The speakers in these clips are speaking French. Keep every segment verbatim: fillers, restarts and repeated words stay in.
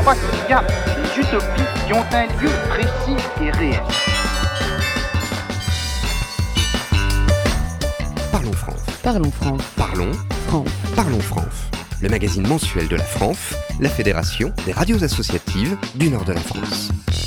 crois qu'il y a des utopies qui ont un lieu précis et réel. Parlons France. Parlons France. Parlons France. Parlons France. Le magazine mensuel de la France, la fédération des radios associatives du nord de la France.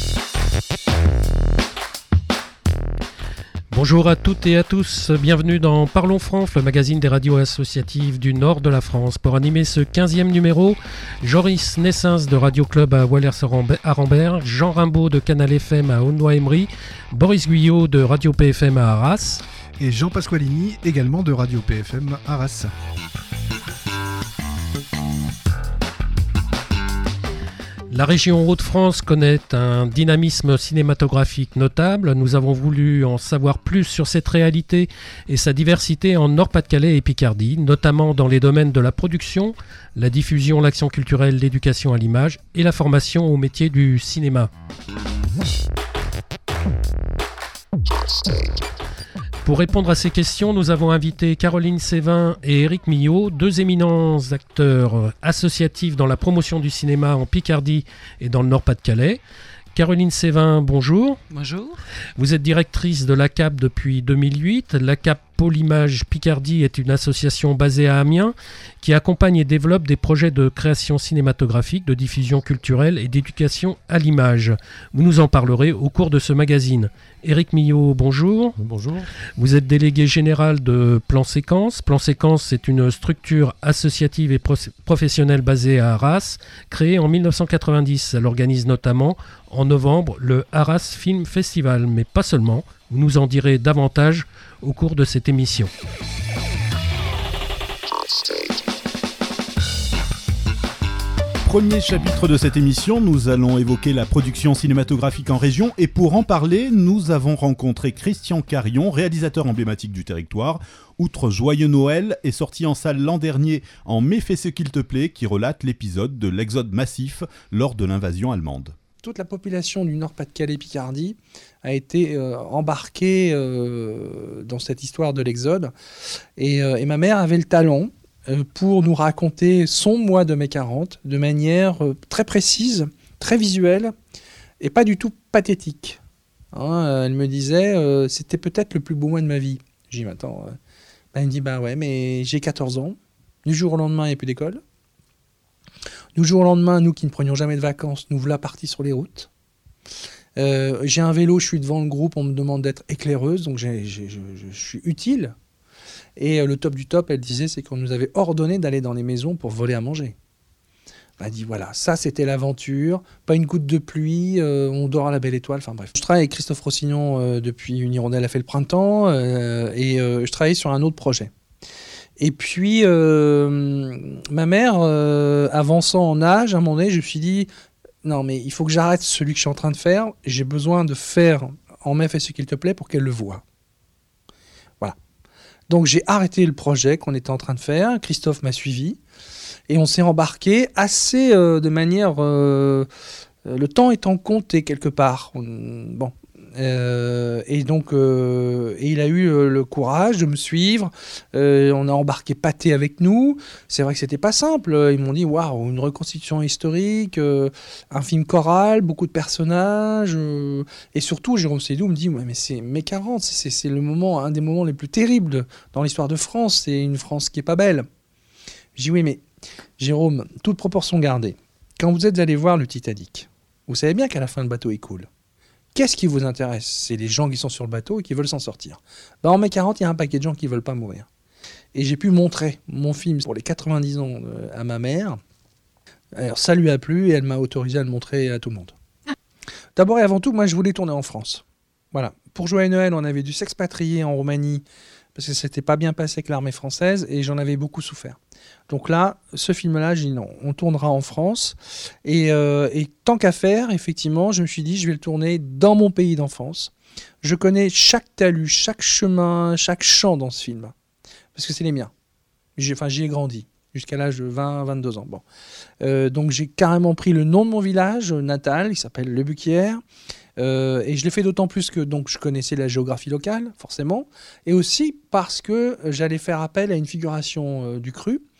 Bonjour à toutes et à tous, bienvenue dans Parlons France, le magazine des radios associatives du nord de la France. Pour animer ce quinzième numéro, Joris Nessens de Radio Club à Wallers-Arambert, Jean Rimbaud de Canal F M à Aulnoy-Emery, Boris Guyot de Radio P F M à Arras et Jean Pasqualini également de Radio P F M à Arras. La région Hauts-de-France connaît un dynamisme cinématographique notable. Nous avons voulu en savoir plus sur cette réalité et sa diversité en Nord-Pas-de-Calais et Picardie, notamment dans les domaines de la production, la diffusion, l'action culturelle, l'éducation à l'image et la formation au métier du cinéma. Pour répondre à ces questions, nous avons invité Caroline Sévin et Éric Millot, deux éminents acteurs associatifs dans la promotion du cinéma en Picardie et dans le Nord-Pas-de-Calais. Caroline Sévin, bonjour. Bonjour. Vous êtes directrice de l'A C A P depuis deux mille huit. L'A C A P Pôle Image Picardie est une association basée à Amiens qui accompagne et développe des projets de création cinématographique, de diffusion culturelle et d'éducation à l'image. Vous nous en parlerez au cours de ce magazine. Éric Millot, bonjour. Bonjour. Vous êtes délégué général de Plan Séquence. Plan Séquence, c'est une structure associative et pro- professionnelle basée à Arras, créée en dix-neuf cent quatre-vingt-dix. Elle organise notamment en novembre le Arras Film Festival, mais pas seulement. Vous nous en direz davantage au cours de cette émission. Premier chapitre de cette émission, nous allons évoquer la production cinématographique en région et pour en parler, nous avons rencontré Christian Carion, réalisateur emblématique du territoire. Outre Joyeux Noël est sorti en salle l'an dernier en Mai fais ce qu'il te plaît qui relate l'épisode de l'exode massif lors de l'invasion allemande. Toute la population du Nord-Pas-de-Calais-Picardie a été euh, embarquée euh, dans cette histoire de l'exode. Et, euh, et ma mère avait le talent euh, pour nous raconter son mois de mai quarante de manière euh, très précise, très visuelle et pas du tout pathétique. Hein, elle me disait euh, c'était peut-être le plus beau mois de ma vie. J'ai dit attends, euh... ben, elle me dit bah ouais, mais j'ai quatorze ans. Du jour au lendemain, il n'y a plus d'école. Du jour au lendemain, nous qui ne prenions jamais de vacances, nous voilà partis sur les routes. Euh, j'ai un vélo, je suis devant le groupe, on me demande d'être éclaireuse, donc j'ai, j'ai, je, je, je suis utile. Et euh, le top du top, elle disait, c'est qu'on nous avait ordonné d'aller dans les maisons pour voler à manger. Elle dit voilà, ça c'était l'aventure, pas une goutte de pluie, euh, on dort à la belle étoile, enfin bref. Je travaille avec Christophe Rossignon euh, depuis Une Hirondelle a fait le printemps, euh, et euh, je travaille sur un autre projet. Et puis, euh, ma mère, euh, avançant en âge, à un moment donné, je me suis dit, non, mais il faut que j'arrête celui que je suis en train de faire. J'ai besoin de faire en mai fais ce qu'il te plaît pour qu'elle le voie. Voilà. Donc, j'ai arrêté le projet qu'on était en train de faire. Christophe m'a suivi. Et on s'est embarqué assez euh, de manière... Euh, le temps étant compté quelque part. On, bon... Euh, et donc euh, et il a eu euh, le courage de me suivre. Euh, on a embarqué Pathé avec nous. C'est vrai que c'était pas simple. Ils m'ont dit waouh, une reconstitution historique, euh, un film choral, beaucoup de personnages, euh, et surtout Jérôme Sédou me dit ouais, mais c'est mai quarante, c'est, c'est le moment, un des moments les plus terribles dans l'histoire de France. C'est une France qui est pas belle. Je dis oui, mais Jérôme, toute proportion gardée, quand vous êtes allé voir le Titanic, vous savez bien qu'à la fin le bateau il coule. Qu'est-ce qui vous intéresse ? C'est les gens qui sont sur le bateau et qui veulent s'en sortir. Ben, en mai quarante, il y a un paquet de gens qui ne veulent pas mourir. Et j'ai pu montrer mon film pour les quatre-vingt-dix ans à ma mère. Alors ça lui a plu et elle m'a autorisé à le montrer à tout le monde. D'abord et avant tout, moi je voulais tourner en France. Voilà. Pour Joyeux Noël, on avait dû s'expatrier en Roumanie parce que ça n'était pas bien passé avec l'armée française et j'en avais beaucoup souffert. Donc là, ce film-là, j'ai dit non, on tournera en France. Et, euh, et tant qu'à faire, effectivement, je me suis dit, je vais le tourner dans mon pays d'enfance. Je connais chaque talus, chaque chemin, chaque champ dans ce film. Parce que c'est les miens. J'ai, enfin, j'y ai grandi jusqu'à l'âge de vingt à vingt-deux ans. Bon. Euh, donc j'ai carrément pris le nom de mon village natal, il s'appelle Le Buquière. Euh, et je l'ai fait d'autant plus que donc, je connaissais la géographie locale, forcément. Et aussi parce que j'allais faire appel à une figuration euh, du cru.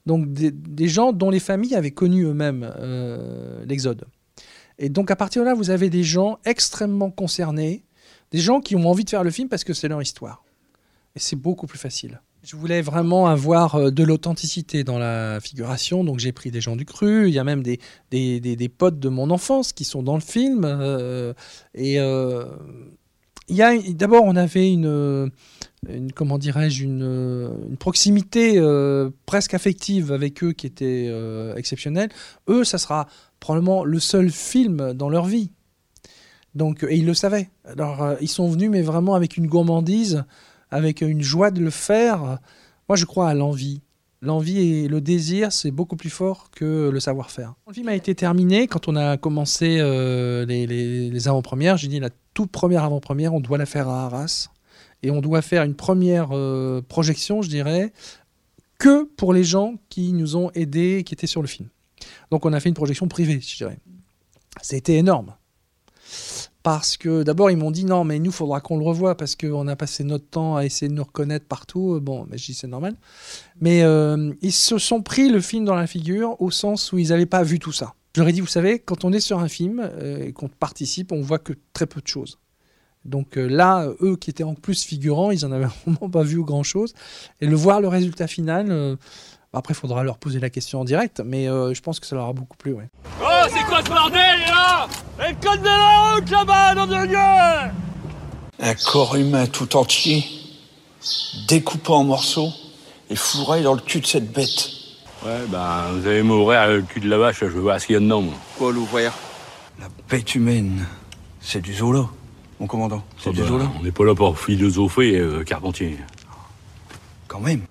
Donc des, des gens dont les familles avaient connu eux-mêmes euh, l'Exode. Et donc à partir de là, vous avez des gens extrêmement concernés, des gens qui ont envie de faire le film parce que c'est leur histoire. Et c'est beaucoup plus facile. Je voulais vraiment avoir de l'authenticité dans la figuration, donc j'ai pris des gens du cru, il y a même des, des, des, des potes de mon enfance qui sont dans le film. Euh, et euh, il y a, d'abord, on avait une, une comment dirais-je, une, une proximité euh, presque affective avec eux qui était euh, exceptionnelle. Eux, ça sera probablement le seul film dans leur vie. Donc, et ils le savaient. Alors, euh, ils sont venus, mais vraiment avec une gourmandise, avec une joie de le faire. Moi, je crois à l'envie. L'envie et le désir, c'est beaucoup plus fort que le savoir-faire. Le film a été terminé quand on a commencé euh, les, les, les avant-premières. J'ai dit, la toute première avant-première, on doit la faire à Arras. Et on doit faire une première euh, projection, je dirais, que pour les gens qui nous ont aidés, qui étaient sur le film. Donc, on a fait une projection privée, je dirais. C'était énorme. Parce que d'abord, ils m'ont dit non, mais nous, il faudra qu'on le revoie parce qu'on a passé notre temps à essayer de nous reconnaître partout. Bon, mais je dis c'est normal. Mais euh, ils se sont pris le film dans la figure au sens où ils n'avaient pas vu tout ça. Je leur ai dit, vous savez, quand on est sur un film euh, et qu'on participe, on voit que très peu de choses. Donc euh, là, eux qui étaient en plus figurants, ils n'en avaient vraiment pas vu grand-chose. Et le voir le résultat final, euh, après, il faudra leur poser la question en direct, mais euh, je pense que ça leur a beaucoup plu. Ouais. Oh, c'est quoi ce bordel, là? Le code de la route, là-bas, nom de Dieu! Un corps humain tout entier, découpé en morceaux et fourré dans le cul de cette bête. Ouais, bah, vous allez m'ouvrir le cul de la vache, je veux voir ce qu'il y a dedans, moi. Quoi, l'ouvrir? La bête humaine, c'est du Zola, mon commandant. C'est Oh, du bah, Zola. on n'est pas là pour philosopher, euh, Carpentier. Quand même.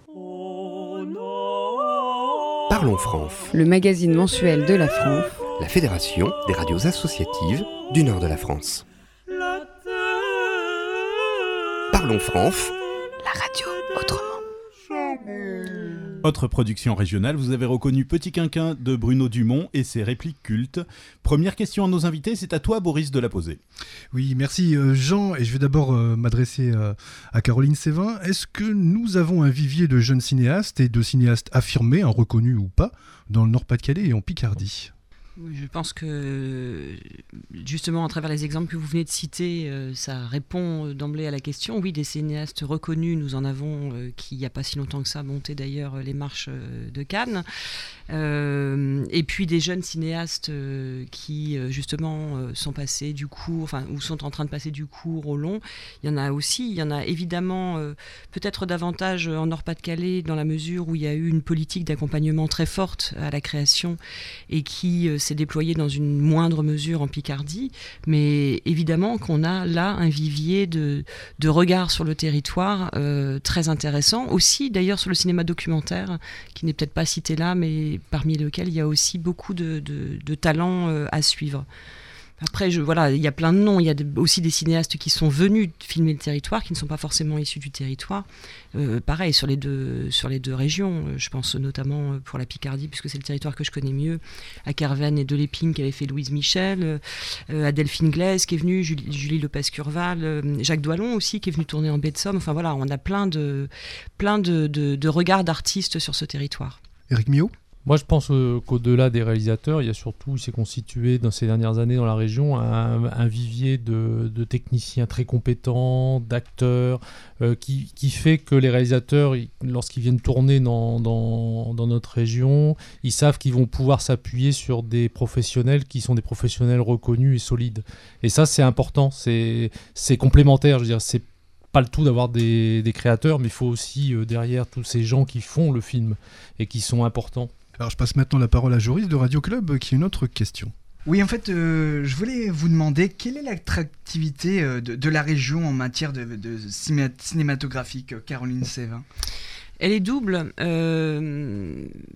Parlons France, Le magazine mensuel de la France, la fédération des radios associatives du nord de la France. Parlons France, la radio autrement. Autre production régionale, vous avez reconnu Petit Quinquin de Bruno Dumont et ses répliques cultes. Première question à nos invités, c'est à toi Boris de la poser. Oui, merci euh, Jean, et je vais d'abord euh, m'adresser euh, à Caroline Sévin. Est-ce que nous avons un vivier de jeunes cinéastes et de cinéastes affirmés, hein, reconnus ou pas, dans le Nord-Pas-de-Calais et en Picardie ? Je pense que, justement, à travers les exemples que vous venez de citer, euh, ça répond d'emblée à la question. Oui, des cinéastes reconnus, nous en avons, euh, qui, il n'y a pas si longtemps que ça, monté d'ailleurs les marches euh, de Cannes. Euh, et puis des jeunes cinéastes euh, qui, euh, justement, euh, sont passés du court, enfin, ou sont en train de passer du court au long. Il y en a aussi. Il y en a évidemment euh, peut-être davantage en Nord-Pas-de-Calais, dans la mesure où il y a eu une politique d'accompagnement très forte à la création et qui euh, s'est déployée dans une moindre mesure en Picardie. Mais évidemment qu'on a là un vivier de, de regard sur le territoire euh, très intéressant. Aussi, d'ailleurs, sur le cinéma documentaire, qui n'est peut-être pas cité là, mais parmi lesquels il y a aussi beaucoup de, de, de talents euh, à suivre. Après, je, voilà, il y a plein de noms. Il y a de, aussi des cinéastes qui sont venus filmer le territoire, qui ne sont pas forcément issus du territoire. Euh, pareil, sur les, deux, sur les deux régions. Je pense notamment pour la Picardie, puisque c'est le territoire que je connais mieux, à Kerven et Delépine, qui avait fait Louise Michel, euh, à Delphine Glaise, qui est venue, Julie, Julie Lopez-Curval, euh, Jacques Doillon aussi, qui est venu tourner en baie de Somme. Enfin voilà, on a plein de, plein de, de, de regards d'artistes sur ce territoire. Éric Miot ? Moi, je pense euh, qu'au-delà des réalisateurs, il y a surtout, il s'est constitué dans ces dernières années dans la région un, un vivier de, de techniciens très compétents, d'acteurs, euh, qui, qui fait que les réalisateurs, ils, lorsqu'ils viennent tourner dans, dans, dans notre région, ils savent qu'ils vont pouvoir s'appuyer sur des professionnels qui sont des professionnels reconnus et solides. Et ça, c'est important, c'est, c'est complémentaire, je veux dire, c'est pas le tout d'avoir des, des créateurs, mais il faut aussi euh, derrière tous ces gens qui font le film et qui sont importants. Alors je passe maintenant la parole à Joris de Radio Club qui a une autre question. Oui, en fait, euh, je voulais vous demander quelle est l'attractivité euh, de, de la région en matière de, de ciné- cinématographique, Caroline Sévin ? Elle est double. Euh,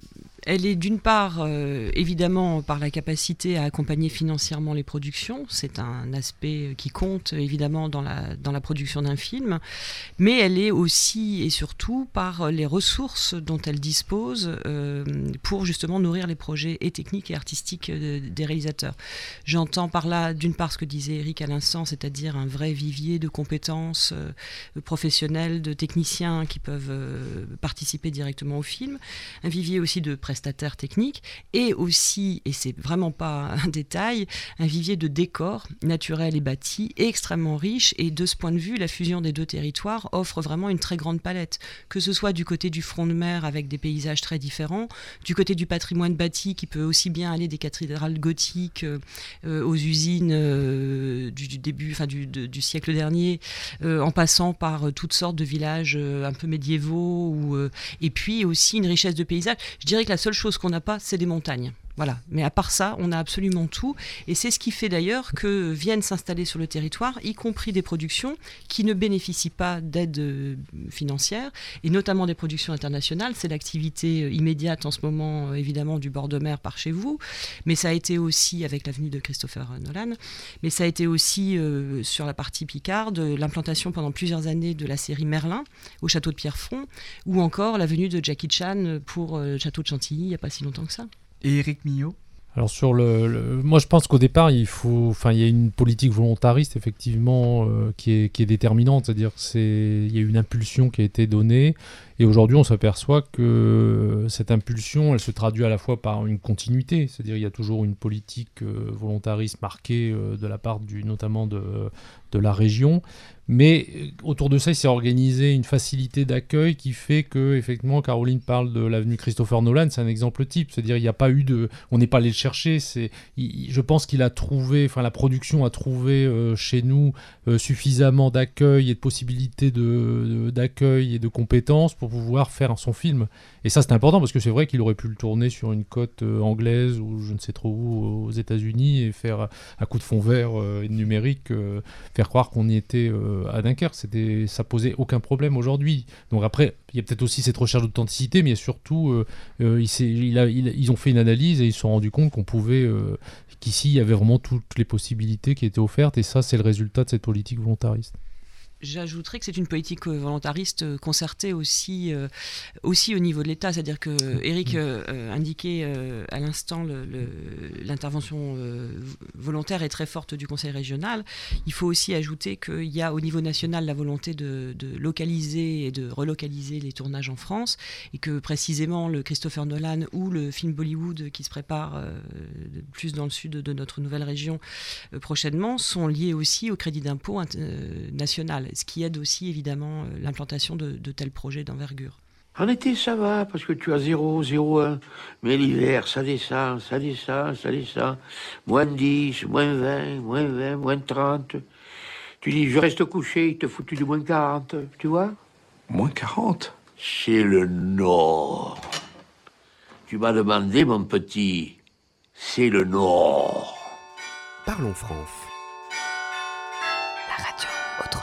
Elle est d'une part, euh, évidemment, par la capacité à accompagner financièrement les productions. C'est un aspect qui compte, évidemment, dans la, dans la production d'un film. Mais elle est aussi et surtout par les ressources dont elle dispose euh, pour justement nourrir les projets et techniques et artistiques euh, des réalisateurs. J'entends par là, d'une part, ce que disait Eric à l'instant, c'est-à-dire un vrai vivier de compétences euh, professionnelles, de techniciens qui peuvent euh, participer directement au film. Un vivier aussi de prestataires techniques et aussi, et c'est vraiment pas un détail, un vivier de décors naturels et bâtis extrêmement riche, et de ce point de vue, la fusion des deux territoires offre vraiment une très grande palette, que ce soit du côté du front de mer avec des paysages très différents, du côté du patrimoine bâti qui peut aussi bien aller des cathédrales gothiques euh, aux usines euh, du, du début, enfin du, de, du siècle dernier, euh, en passant par euh, toutes sortes de villages euh, un peu médiévaux, ou, euh, et puis aussi une richesse de paysages. Je dirais que la seule chose qu'on n'a pas, c'est des montagnes. Voilà. Mais à part ça, on a absolument tout. Et c'est ce qui fait d'ailleurs que viennent s'installer sur le territoire, y compris des productions qui ne bénéficient pas d'aide financière, et notamment des productions internationales. C'est l'activité immédiate en ce moment, évidemment, du bord de mer par chez vous. Mais ça a été aussi avec l'avenue de Christopher Nolan. Mais ça a été aussi euh, sur la partie Picarde, l'implantation pendant plusieurs années de la série Merlin au château de Pierrefonds, ou encore la venue de Jackie Chan pour euh, le château de Chantilly il n'y a pas si longtemps que ça. Et Éric Millot ? Alors sur le, le, moi je pense qu'au départ il faut, enfin il y a une politique volontariste effectivement euh, qui est qui est déterminante, c'est-à-dire que c'est, il y a une impulsion qui a été donnée, et aujourd'hui on s'aperçoit que cette impulsion elle se traduit à la fois par une continuité, c'est-à-dire il y a toujours une politique euh, volontariste marquée euh, de la part du notamment de de la région. Mais autour de ça, il s'est organisé une facilité d'accueil qui fait que, effectivement, Caroline parle de l'avenue Christopher Nolan, c'est un exemple type. C'est-à-dire, il n'y a pas eu de, on n'est pas allé le chercher. C'est, il, je pense qu'il a trouvé, enfin, la production a trouvé euh, chez nous euh, suffisamment d'accueil et de possibilités de, de, d'accueil et de compétences pour pouvoir faire son film. Et ça, c'est important parce que c'est vrai qu'il aurait pu le tourner sur une côte euh, anglaise ou je ne sais trop où aux États-Unis et faire à coup de fond vert euh, et de numérique, euh, faire croire qu'on y était. Euh, à Dunkerque, c'était, ça posait aucun problème aujourd'hui. Donc après, il y a peut-être aussi cette recherche d'authenticité, mais il y a surtout, euh, euh, il s'est, il a, il, ils ont fait une analyse et ils se sont rendus compte qu'on pouvait, euh, qu'ici, il y avait vraiment toutes les possibilités qui étaient offertes, et ça, c'est le résultat de cette politique volontariste. J'ajouterais que c'est une politique volontariste concertée aussi, euh, aussi au niveau de l'État. C'est-à-dire que Eric euh, indiquait euh, à l'instant le, le, l'intervention euh, volontaire est très forte du Conseil régional. Il faut aussi ajouter qu'il y a au niveau national la volonté de, de localiser et de relocaliser les tournages en France, et que précisément le Christopher Nolan ou le film Bollywood qui se prépare euh, plus dans le sud de notre nouvelle région euh, prochainement sont liés aussi au crédit d'impôt euh, national, ce qui aide aussi évidemment l'implantation de, de tels projets d'envergure. En été, ça va, parce que tu as zéro, zéro un. Mais l'hiver, ça descend, ça descend, ça descend. Moins dix, moins vingt, moins vingt, moins trente. Tu dis, je reste couché, il te foutu du moins quarante, tu vois? Moins quarante? C'est le Nord. Tu m'as demandé, mon petit, c'est le Nord. Parlons France. La radio autrement.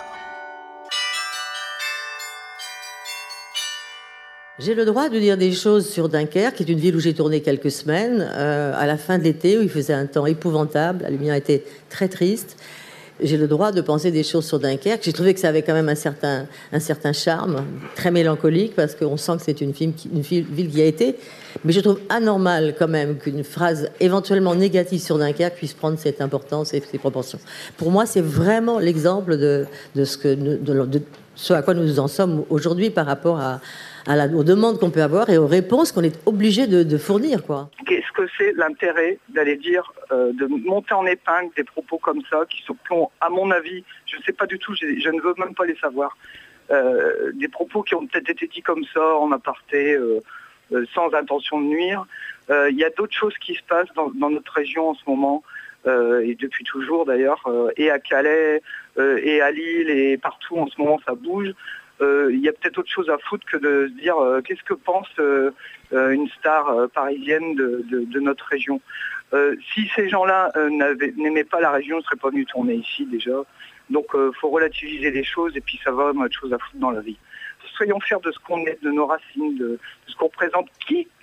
J'ai le droit de dire des choses sur Dunkerque, qui est une ville où j'ai tourné quelques semaines, euh, à la fin de l'été, où il faisait un temps épouvantable, la lumière était très triste. J'ai le droit de penser des choses sur Dunkerque. J'ai trouvé que ça avait quand même un certain, un certain charme, très mélancolique, parce qu'on sent que c'est une, film qui, une ville qui a été. Mais je trouve anormal quand même qu'une phrase éventuellement négative sur Dunkerque puisse prendre cette importance et ces proportions. Pour moi, c'est vraiment l'exemple de, de, ce, que nous, de, de ce à quoi nous en sommes aujourd'hui par rapport à, à la, aux demandes qu'on peut avoir et aux réponses qu'on est obligé de, de fournir, quoi. Qu'est-ce que c'est l'intérêt d'aller dire, euh, de monter en épingle des propos comme ça, qui sont, qui ont, à mon avis, je ne sais pas du tout, je, je ne veux même pas les savoir, euh, des propos qui ont peut-être été dits comme ça, en aparté, euh, euh, sans intention de nuire. Il euh, y a d'autres choses qui se passent dans, dans notre région en ce moment, euh, et depuis toujours d'ailleurs, euh, et à Calais, euh, et à Lille, et partout en ce moment ça bouge. Il euh, y a peut-être autre chose à foutre que de se dire euh, qu'est-ce que pense euh, euh, une star euh, parisienne de, de, de notre région. Euh, si ces gens-là euh, n'aimaient pas la région, ils ne seraient pas venus tourner ici déjà. Donc il euh, faut relativiser les choses, et puis ça va, autre chose à foutre dans la vie. Soyons fiers de ce qu'on est, de nos racines, de, de ce qu'on représente. Qui,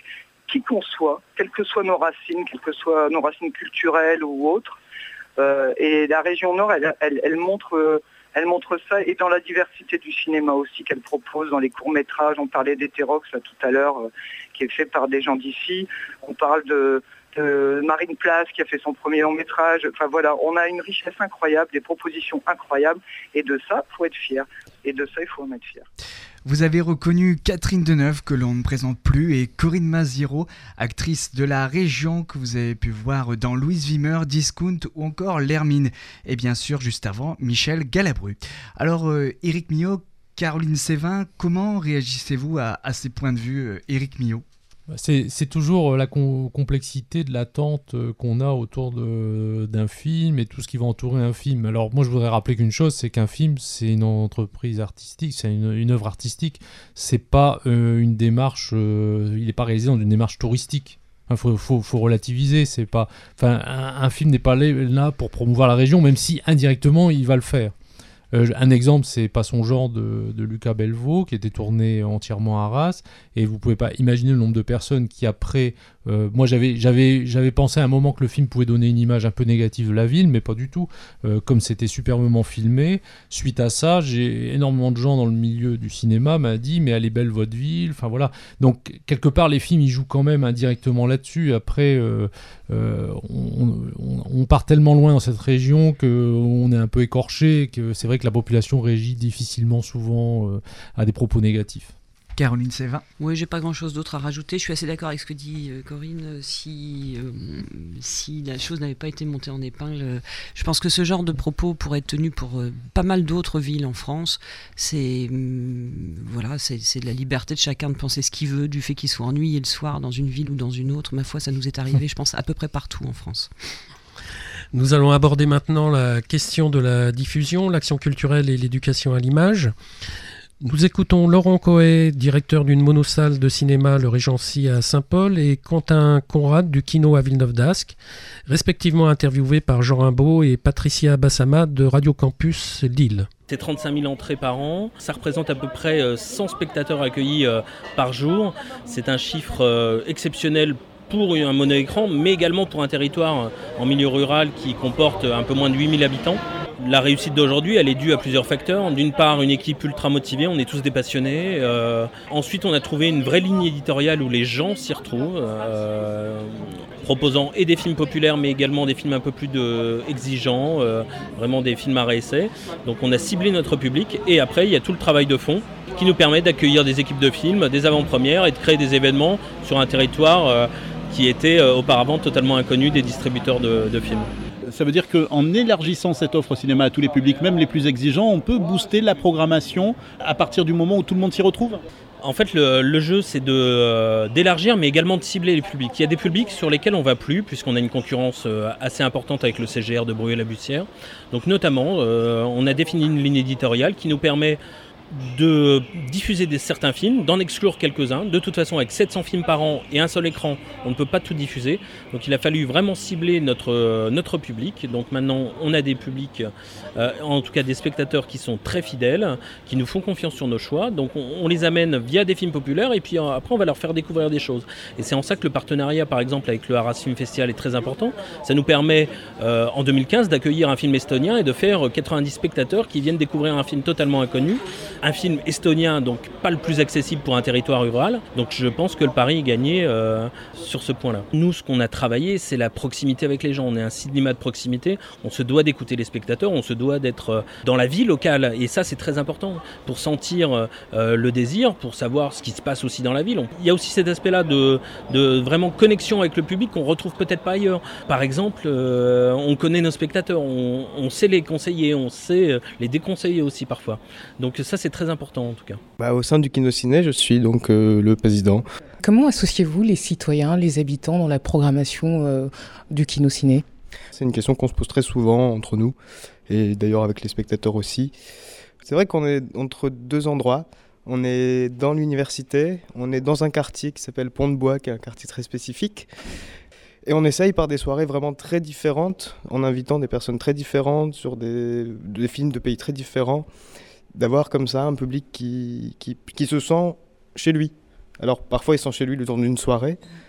qui qu'on soit, quelles que soient nos racines, quelles que soient nos racines culturelles ou autres. Euh, et la région Nord, elle, elle, elle montre... Euh, Elle montre ça, et dans la diversité du cinéma aussi qu'elle propose, dans les courts-métrages. On parlait d'Hétérox là tout à l'heure, euh, qui est fait par des gens d'ici. On parle de, de Marine Place, qui a fait son premier long-métrage. Enfin voilà, on a une richesse incroyable, des propositions incroyables, et de ça, il faut être fier. Et de ça, il faut en être fier. Vous avez reconnu Catherine Deneuve, que l'on ne présente plus, et Corinne Maziro, actrice de la région que vous avez pu voir dans Louise Wimmer, Discount ou encore L'Hermine. Et bien sûr, juste avant, Michel Galabru. Alors, euh, Éric Millot, Caroline Sévin, comment réagissez-vous à, à ces points de vue, euh, Éric Millot ? C'est, c'est toujours la com- complexité de l'attente qu'on a autour de, d'un film et tout ce qui va entourer un film. Alors moi je voudrais rappeler qu'une chose, c'est qu'un film c'est une entreprise artistique, c'est une, une œuvre artistique, c'est pas euh, une démarche, euh, il n'est pas réalisé dans une démarche touristique. Il faut, faut, faut relativiser, c'est pas, enfin, un, un film n'est pas là pour promouvoir la région, même si indirectement il va le faire. Euh, un exemple, c'est Pas son genre de, de Lucas Belvaux, qui était tourné entièrement à Arras, et vous pouvez pas imaginer le nombre de personnes qui après, euh, moi j'avais, j'avais, j'avais pensé à un moment que le film pouvait donner une image un peu négative de la ville, mais pas du tout, euh, comme c'était superbement filmé. Suite à ça, j'ai énormément de gens dans le milieu du cinéma m'ont dit, mais elle est belle votre ville, enfin voilà. Donc quelque part les films ils jouent quand même indirectement là-dessus. Après, euh, euh, on, on, on part tellement loin dans cette région qu'on est un peu écorché, que c'est vrai que la population réagit difficilement souvent euh, à des propos négatifs. Caroline Sévin. Oui, j'ai pas grand-chose d'autre à rajouter. Je suis assez d'accord avec ce que dit euh, Corinne. Si, euh, si la chose n'avait pas été montée en épingle, euh, je pense que ce genre de propos pourrait être tenu pour euh, pas mal d'autres villes en France. C'est, euh, voilà, c'est, c'est de la liberté de chacun de penser ce qu'il veut, du fait qu'il soit ennuyé le soir dans une ville ou dans une autre. Ma foi, ça nous est arrivé, je pense, à peu près partout en France. Nous allons aborder maintenant la question de la diffusion, l'action culturelle et l'éducation à l'image. Nous écoutons Laurent Cohet, directeur d'une monosalle de cinéma Le Régency à Saint-Paul, et Quentin Conrad du Kino à Villeneuve-d'Ascq, respectivement interviewés par Jean Rimbaud et Patricia Bassama de Radio Campus Lille. C'est trente-cinq mille entrées par an, ça représente à peu près cent spectateurs accueillis par jour. C'est un chiffre exceptionnel pour un mono-écran, mais également pour un territoire en milieu rural qui comporte un peu moins de huit mille habitants. La réussite d'aujourd'hui, elle est due à plusieurs facteurs. D'une part, une équipe ultra motivée, on est tous des passionnés. Euh, ensuite, on a trouvé une vraie ligne éditoriale où les gens s'y retrouvent, euh, proposant et des films populaires, mais également des films un peu plus de, exigeants, euh, vraiment des films à réessai. Donc on a ciblé notre public, et après, il y a tout le travail de fond qui nous permet d'accueillir des équipes de films, des avant-premières et de créer des événements sur un territoire euh, qui était euh, auparavant totalement inconnu des distributeurs de, de films. Ça veut dire qu'en élargissant cette offre au cinéma à tous les publics, même les plus exigeants, on peut booster la programmation à partir du moment où tout le monde s'y retrouve ? En fait, le, le jeu, c'est de, euh, d'élargir, mais également de cibler les publics. Il y a des publics sur lesquels on ne va plus, puisqu'on a une concurrence euh, assez importante avec le C G R de Bruyères-la-Bussière. Donc notamment, euh, on a défini une ligne éditoriale qui nous permet de diffuser des, certains films, d'en exclure quelques-uns. De toute façon, avec sept cents films par an et un seul écran, on ne peut pas tout diffuser. Donc il a fallu vraiment cibler notre, notre public. Donc maintenant, on a des publics, euh, en tout cas des spectateurs qui sont très fidèles, qui nous font confiance sur nos choix. Donc on, on les amène via des films populaires, et puis euh, après on va leur faire découvrir des choses. Et c'est en ça que le partenariat, par exemple, avec le Arras Film Festival est très important. Ça nous permet, euh, en deux mille quinze, d'accueillir un film estonien et de faire quatre-vingt-dix spectateurs qui viennent découvrir un film totalement inconnu. Un film estonien, donc pas le plus accessible pour un territoire rural. Donc je pense que le pari est gagné euh, sur ce point-là. Nous, ce qu'on a travaillé, c'est la proximité avec les gens. On est un cinéma de proximité. On se doit d'écouter les spectateurs. On se doit d'être euh, dans la vie locale. Et ça, c'est très important pour sentir euh, le désir, pour savoir ce qui se passe aussi dans la ville. On... Il y a aussi cet aspect-là de, de vraiment connexion avec le public qu'on retrouve peut-être pas ailleurs. Par exemple, euh, on connaît nos spectateurs. On, on sait les conseiller. On sait les déconseiller aussi parfois. Donc ça, c'est très important en tout cas. Bah, au sein du Kinociné, je suis donc euh, le président. Comment associez-vous les citoyens, les habitants dans la programmation euh, du Kinociné ? C'est une question qu'on se pose très souvent entre nous, et d'ailleurs avec les spectateurs aussi. C'est vrai qu'on est entre deux endroits. On est dans l'université, on est dans un quartier qui s'appelle Pont-de-Bois, qui est un quartier très spécifique. Et on essaye par des soirées vraiment très différentes, en invitant des personnes très différentes sur des, des films de pays très différents, d'avoir comme ça un public qui, qui, qui se sent chez lui. Alors parfois ils sont chez lui le temps d'une soirée,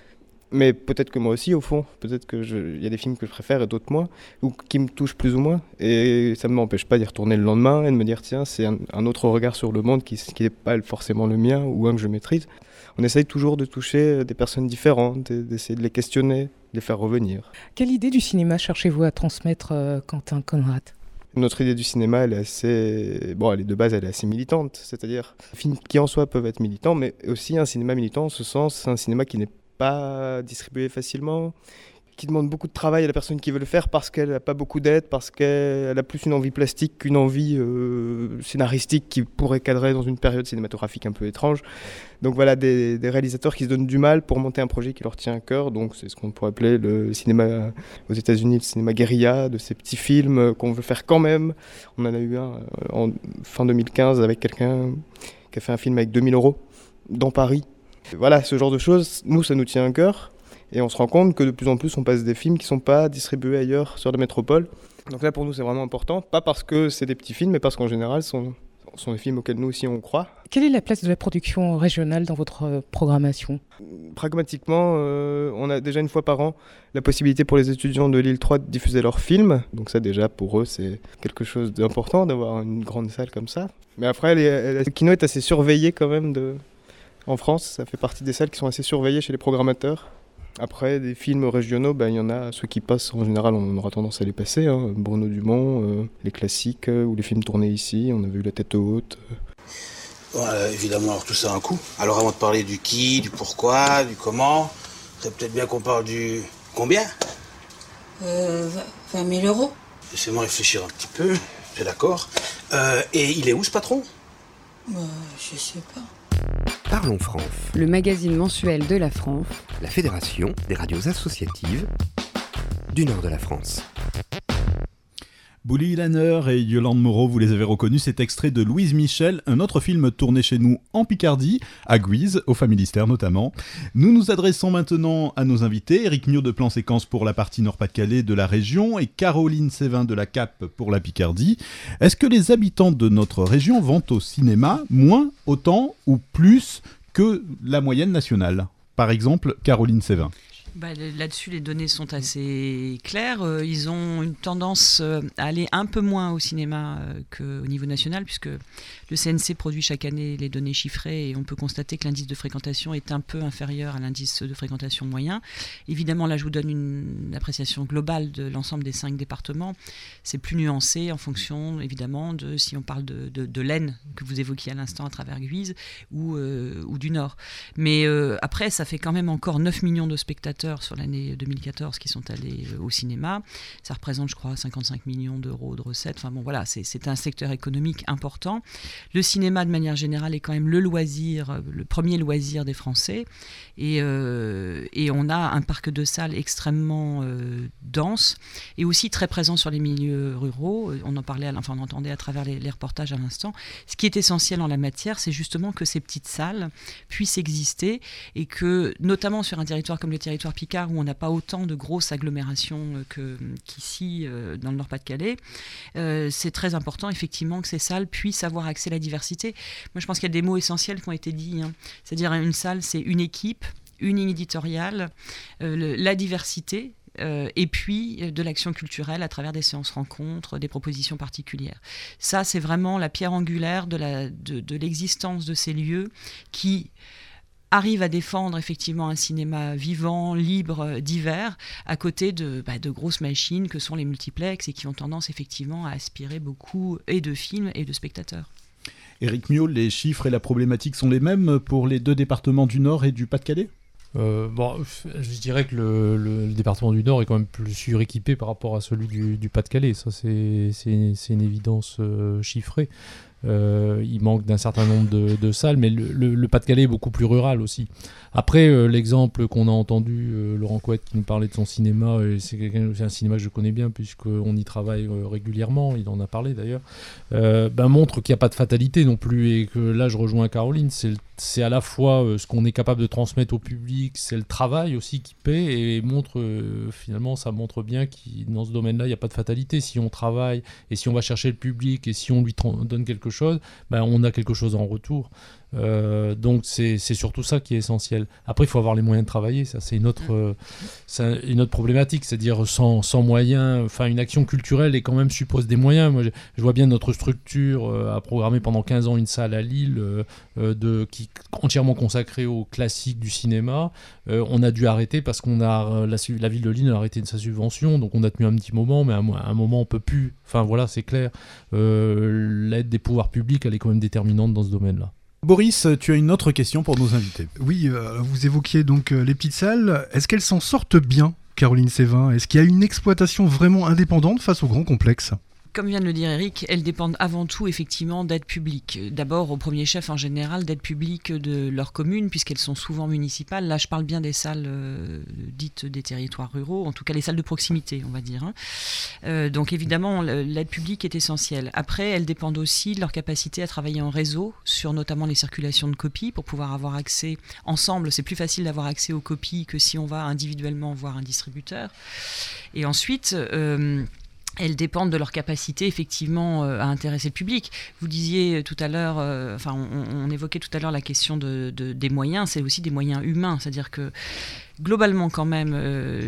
Mais peut-être que moi aussi, au fond. Peut-être qu'il y a des films que je préfère et d'autres moins, ou qui me touchent plus ou moins. Et ça ne m'empêche pas d'y retourner le lendemain et de me dire, tiens, c'est un, un autre regard sur le monde qui n'est pas forcément le mien ou un que je maîtrise. On essaye toujours de toucher des personnes différentes, d'essayer de les questionner, de les faire revenir. Quelle idée du cinéma cherchez-vous à transmettre, euh, Quentin Conrad ? Notre idée du cinéma, elle est assez... Bon, elle est de base, elle est assez militante. C'est-à-dire, des films qui en soi peuvent être militants, mais aussi un cinéma militant, en ce sens, c'est un cinéma qui n'est pas distribué facilement, qui demande beaucoup de travail à la personne qui veut le faire parce qu'elle n'a pas beaucoup d'aide, parce qu'elle a plus une envie plastique qu'une envie euh, scénaristique qui pourrait cadrer dans une période cinématographique un peu étrange. Donc voilà, des, des réalisateurs qui se donnent du mal pour monter un projet qui leur tient à cœur. Donc c'est ce qu'on pourrait appeler le cinéma aux États-Unis, le cinéma guérilla, de ces petits films qu'on veut faire quand même. On en a eu un en fin deux mille quinze avec quelqu'un qui a fait un film avec deux mille euros dans Paris. Voilà, ce genre de choses, nous, ça nous tient à cœur. Et on se rend compte que de plus en plus, on passe des films qui ne sont pas distribués ailleurs sur la métropole. Donc là, pour nous, c'est vraiment important. Pas parce que c'est des petits films, mais parce qu'en général, ce sont, ce sont des films auxquels nous aussi, on croit. Quelle est la place de la production régionale dans votre euh, programmation ? Pragmatiquement, euh, on a déjà une fois par an la possibilité pour les étudiants de l'île trois de diffuser leurs films. Donc ça, déjà, pour eux, c'est quelque chose d'important d'avoir une grande salle comme ça. Mais après, le Kino est assez surveillé quand même de... En France, ça fait partie des salles qui sont assez surveillées chez les programmateurs. Après, des films régionaux, ben, y en a ceux qui passent, en général, on aura tendance à les passer. Hein. Bruno Dumont, euh, les classiques, euh, ou les films tournés ici, on a vu La Tête Haute. Bon, euh, évidemment, alors tout ça a un coût. Alors avant de parler du qui, du pourquoi, du comment, c'est peut-être bien qu'on parle du combien ? Euh, vingt mille euros. Laissez-moi réfléchir un petit peu, j'ai d'accord. Euh, et il est où ce patron ? euh, Je sais pas. Parlons France. Le magazine mensuel de la France. La Fédération des radios associatives du nord de la France. Bouli Lanner et Yolande Moreau, vous les avez reconnus, cet extrait de Louise Michel, un autre film tourné chez nous en Picardie, à Guise, au Familistère notamment. Nous nous adressons maintenant à nos invités, Éric Miot de Plan Séquence pour la partie Nord-Pas-de-Calais de la région et Caroline Sévin de la Cap pour la Picardie. Est-ce que les habitants de notre région vont au cinéma moins, autant ou plus que la moyenne nationale ? Par exemple, Caroline Sévin. Bah, là-dessus, les données sont assez claires. Euh, ils ont une tendance euh, à aller un peu moins au cinéma euh, qu'au niveau national, puisque le C N C produit chaque année les données chiffrées et on peut constater que l'indice de fréquentation est un peu inférieur à l'indice de fréquentation moyen. Évidemment, là, je vous donne une, une appréciation globale de l'ensemble des cinq départements. C'est plus nuancé en fonction, évidemment, de si on parle de, de, de l'Aisne, que vous évoquiez à l'instant à travers Guise, ou, euh, ou du Nord. Mais euh, après, ça fait quand même encore neuf millions de spectateurs sur l'année deux mille quatorze qui sont allés au cinéma. Ça représente, je crois, cinquante-cinq millions d'euros de recettes. Enfin bon, voilà, c'est, c'est un secteur économique important. Le cinéma, de manière générale, est quand même le loisir, le premier loisir des Français. Et, euh, et on a un parc de salles extrêmement euh, dense et aussi très présent sur les milieux ruraux. On en parlait, enfin on entendait à travers les, les reportages à l'instant. Ce qui est essentiel en la matière, c'est justement que ces petites salles puissent exister et que, notamment sur un territoire comme le territoire Picard, où on n'a pas autant de grosses agglomérations que, qu'ici, euh, dans le Nord-Pas-de-Calais, euh, c'est très important, effectivement, que ces salles puissent avoir accès à la diversité. Moi, je pense qu'il y a des mots essentiels qui ont été dits. Hein. C'est-à-dire, une salle, c'est une équipe, une ligne éditoriale, euh, le, la diversité, Euh, et puis euh, de l'action culturelle à travers des séances rencontres, des propositions particulières. Ça, c'est vraiment la pierre angulaire de, la, de, de l'existence de ces lieux qui arrivent à défendre effectivement un cinéma vivant, libre, divers, à côté de, bah, de grosses machines que sont les multiplex et qui ont tendance effectivement à aspirer beaucoup et de films et de spectateurs. Éric Miot, les chiffres et la problématique sont les mêmes pour les deux départements du Nord et du Pas-de-Calais ? Euh, bon, je dirais que le, le, le département du Nord est quand même plus suréquipé par rapport à celui du, du Pas-de-Calais. Ça, c'est, c'est, c'est une évidence euh, chiffrée. Euh, il manque d'un certain nombre de, de salles, mais le, le, le Pas-de-Calais est beaucoup plus rural aussi. Après, euh, l'exemple qu'on a entendu, euh, Laurent Couette qui nous parlait de son cinéma, et c'est, quelqu'un, c'est un cinéma que je connais bien puisqu'on y travaille euh, régulièrement, il en a parlé d'ailleurs, euh, ben, montre qu'il n'y a pas de fatalité non plus, et que là je rejoins Caroline, c'est, c'est à la fois euh, ce qu'on est capable de transmettre au public, c'est le travail aussi qui paie, et montre euh, finalement ça montre bien que dans ce domaine-là il n'y a pas de fatalité. Si on travaille et si on va chercher le public et si on lui tra- donne quelque chose, ben, on a quelque chose en retour. Euh, donc c'est, c'est surtout ça qui est essentiel. Après, il faut avoir les moyens de travailler. Ça, c'est une autre, euh, c'est une autre problématique. C'est-à-dire sans, sans moyens, enfin une action culturelle est quand même suppose des moyens. Moi, je, je vois bien notre structure euh, a programmé pendant quinze ans une salle à Lille euh, euh, de, qui entièrement consacrée aux classiques du cinéma. Euh, on a dû arrêter parce qu'on a la, la ville de Lille a arrêté sa subvention. Donc on a tenu un petit moment, mais à un, à un moment on peut plus. Enfin voilà, c'est clair. Euh, l'aide des pouvoirs publics, elle est quand même déterminante dans ce domaine-là. Boris, tu as une autre question pour nos invités. Oui, euh, vous évoquiez donc euh, les petites salles. Est-ce qu'elles s'en sortent bien, Caroline Sévin ? Est-ce qu'il y a une exploitation vraiment indépendante face aux grands complexes ? Comme vient de le dire Eric, elles dépendent avant tout effectivement d'aides publiques. D'abord, au premier chef en général, d'aides publiques de leur commune, puisqu'elles sont souvent municipales. Là, je parle bien des salles euh, dites des territoires ruraux, en tout cas les salles de proximité, on va dire. Hein. Euh, donc évidemment, l'aide publique est essentielle. Après, elles dépendent aussi de leur capacité à travailler en réseau, sur notamment les circulations de copies, pour pouvoir avoir accès ensemble. C'est plus facile d'avoir accès aux copies que si on va individuellement voir un distributeur. Et ensuite... Euh, Elles dépendent de leur capacité effectivement euh, à intéresser le public. Vous disiez tout à l'heure, euh, enfin on, on évoquait tout à l'heure la question de, de, des moyens, c'est aussi des moyens humains, c'est-à-dire que globalement quand même euh,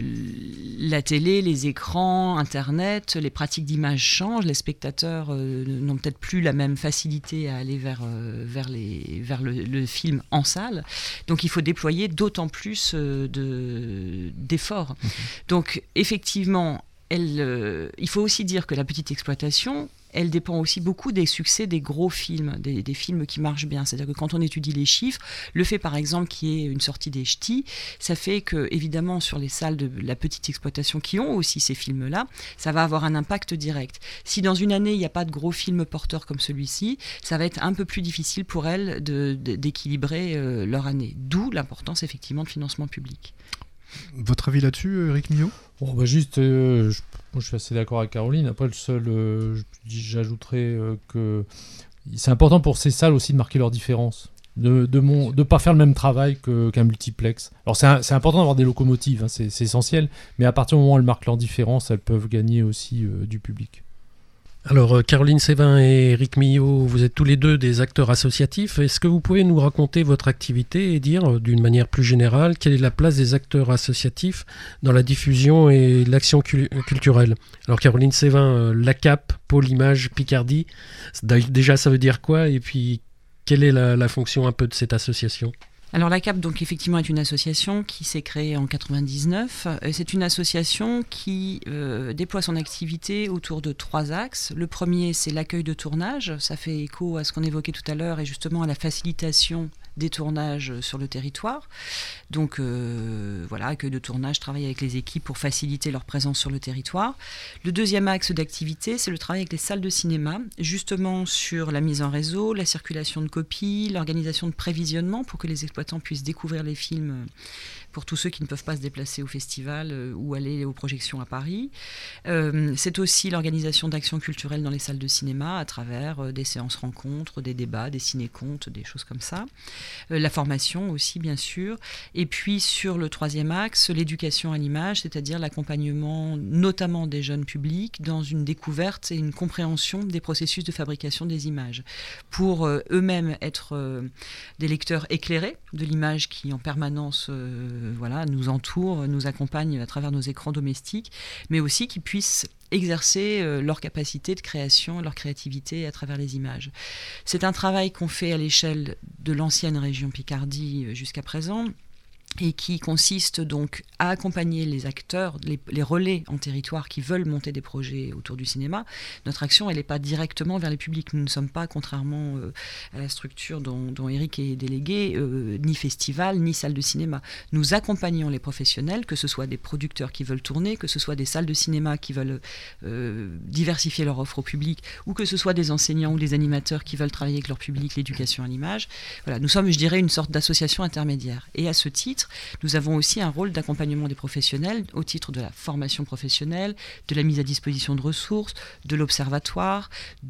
la télé, les écrans, Internet, les pratiques d'image changent, les spectateurs euh, n'ont peut-être plus la même facilité à aller vers, euh, vers, les, vers le, le film en salle, donc il faut déployer d'autant plus euh, de, d'efforts. Mmh. Donc effectivement, Elle, euh, il faut aussi dire que la petite exploitation, elle dépend aussi beaucoup des succès des gros films, des, des films qui marchent bien. C'est-à-dire que quand on étudie les chiffres, le fait par exemple qu'il y ait une sortie des ch'tis, ça fait que évidemment sur les salles de la petite exploitation qui ont aussi ces films-là, ça va avoir un impact direct. Si dans une année il n'y a pas de gros films porteurs comme celui-ci, ça va être un peu plus difficile pour elles de, de, d'équilibrer euh, leur année. D'où l'importance effectivement de financement public. Votre avis là-dessus, Eric Millot ? Bon, bah juste, euh, je, moi, je suis assez d'accord avec Caroline. Après, le seul, euh, j'ajouterais euh, que c'est important pour ces salles aussi de marquer leur différence, de de mon, de pas faire le même travail que, qu'un multiplex. Alors c'est, un, c'est important d'avoir des locomotives, hein, c'est, c'est essentiel, mais à partir du moment où elles marquent leur différence, elles peuvent gagner aussi euh, du public. Alors, Caroline Sévin et Eric Millot, vous êtes tous les deux des acteurs associatifs. Est-ce que vous pouvez nous raconter votre activité et dire, d'une manière plus générale, quelle est la place des acteurs associatifs dans la diffusion et l'action cu- culturelle ? Alors, Caroline Sévin, l'A C A P, Pôle Image Picardie, déjà ça veut dire quoi ? Et puis, quelle est la, la fonction un peu de cette association ? Alors l'A C A P, donc, effectivement, est une association qui s'est créée en quatre-vingt-dix-neuf. C'est une association qui euh, déploie son activité autour de trois axes. Le premier, c'est l'accueil de tournage. Ça fait écho à ce qu'on évoquait tout à l'heure et justement à la facilitation des tournages sur le territoire. Donc euh, voilà, accueil de tournage, travail avec les équipes pour faciliter leur présence sur le territoire. Le deuxième axe d'activité, c'est le travail avec les salles de cinéma, justement sur la mise en réseau, la circulation de copies, l'organisation de prévisionnement pour que les exploitants puissent découvrir les films pour tous ceux qui ne peuvent pas se déplacer au festival euh, ou aller aux projections à Paris. Euh, c'est aussi l'organisation d'actions culturelles dans les salles de cinéma à travers euh, des séances rencontres, des débats, des ciné-contes, des choses comme ça. Euh, la formation aussi, bien sûr. Et puis sur le troisième axe, l'éducation à l'image, c'est-à-dire l'accompagnement notamment des jeunes publics dans une découverte et une compréhension des processus de fabrication des images pour euh, eux-mêmes être euh, des lecteurs éclairés de l'image qui en permanence euh, voilà, nous entoure, nous accompagne à travers nos écrans domestiques, mais aussi qu'ils puissent exercer euh, leur capacité de création, leur créativité à travers les images. C'est un travail qu'on fait à l'échelle de l'ancienne région Picardie euh, jusqu'à présent, et qui consiste donc à accompagner les acteurs, les, les relais en territoire qui veulent monter des projets autour du cinéma. Notre action, elle n'est pas directement vers les publics. Nous ne sommes pas, contrairement euh, à la structure dont, dont Eric est délégué, euh, ni festival, ni salle de cinéma. Nous accompagnons les professionnels, que ce soit des producteurs qui veulent tourner, que ce soit des salles de cinéma qui veulent euh, diversifier leur offre au public, ou que ce soit des enseignants ou des animateurs qui veulent travailler avec leur public, l'éducation à l'image. Voilà, nous sommes, je dirais, une sorte d'association intermédiaire. Et à ce titre, titre, nous avons aussi un rôle d'accompagnement des professionnels au titre de la formation professionnelle, de la mise à disposition de ressources, de l'observatoire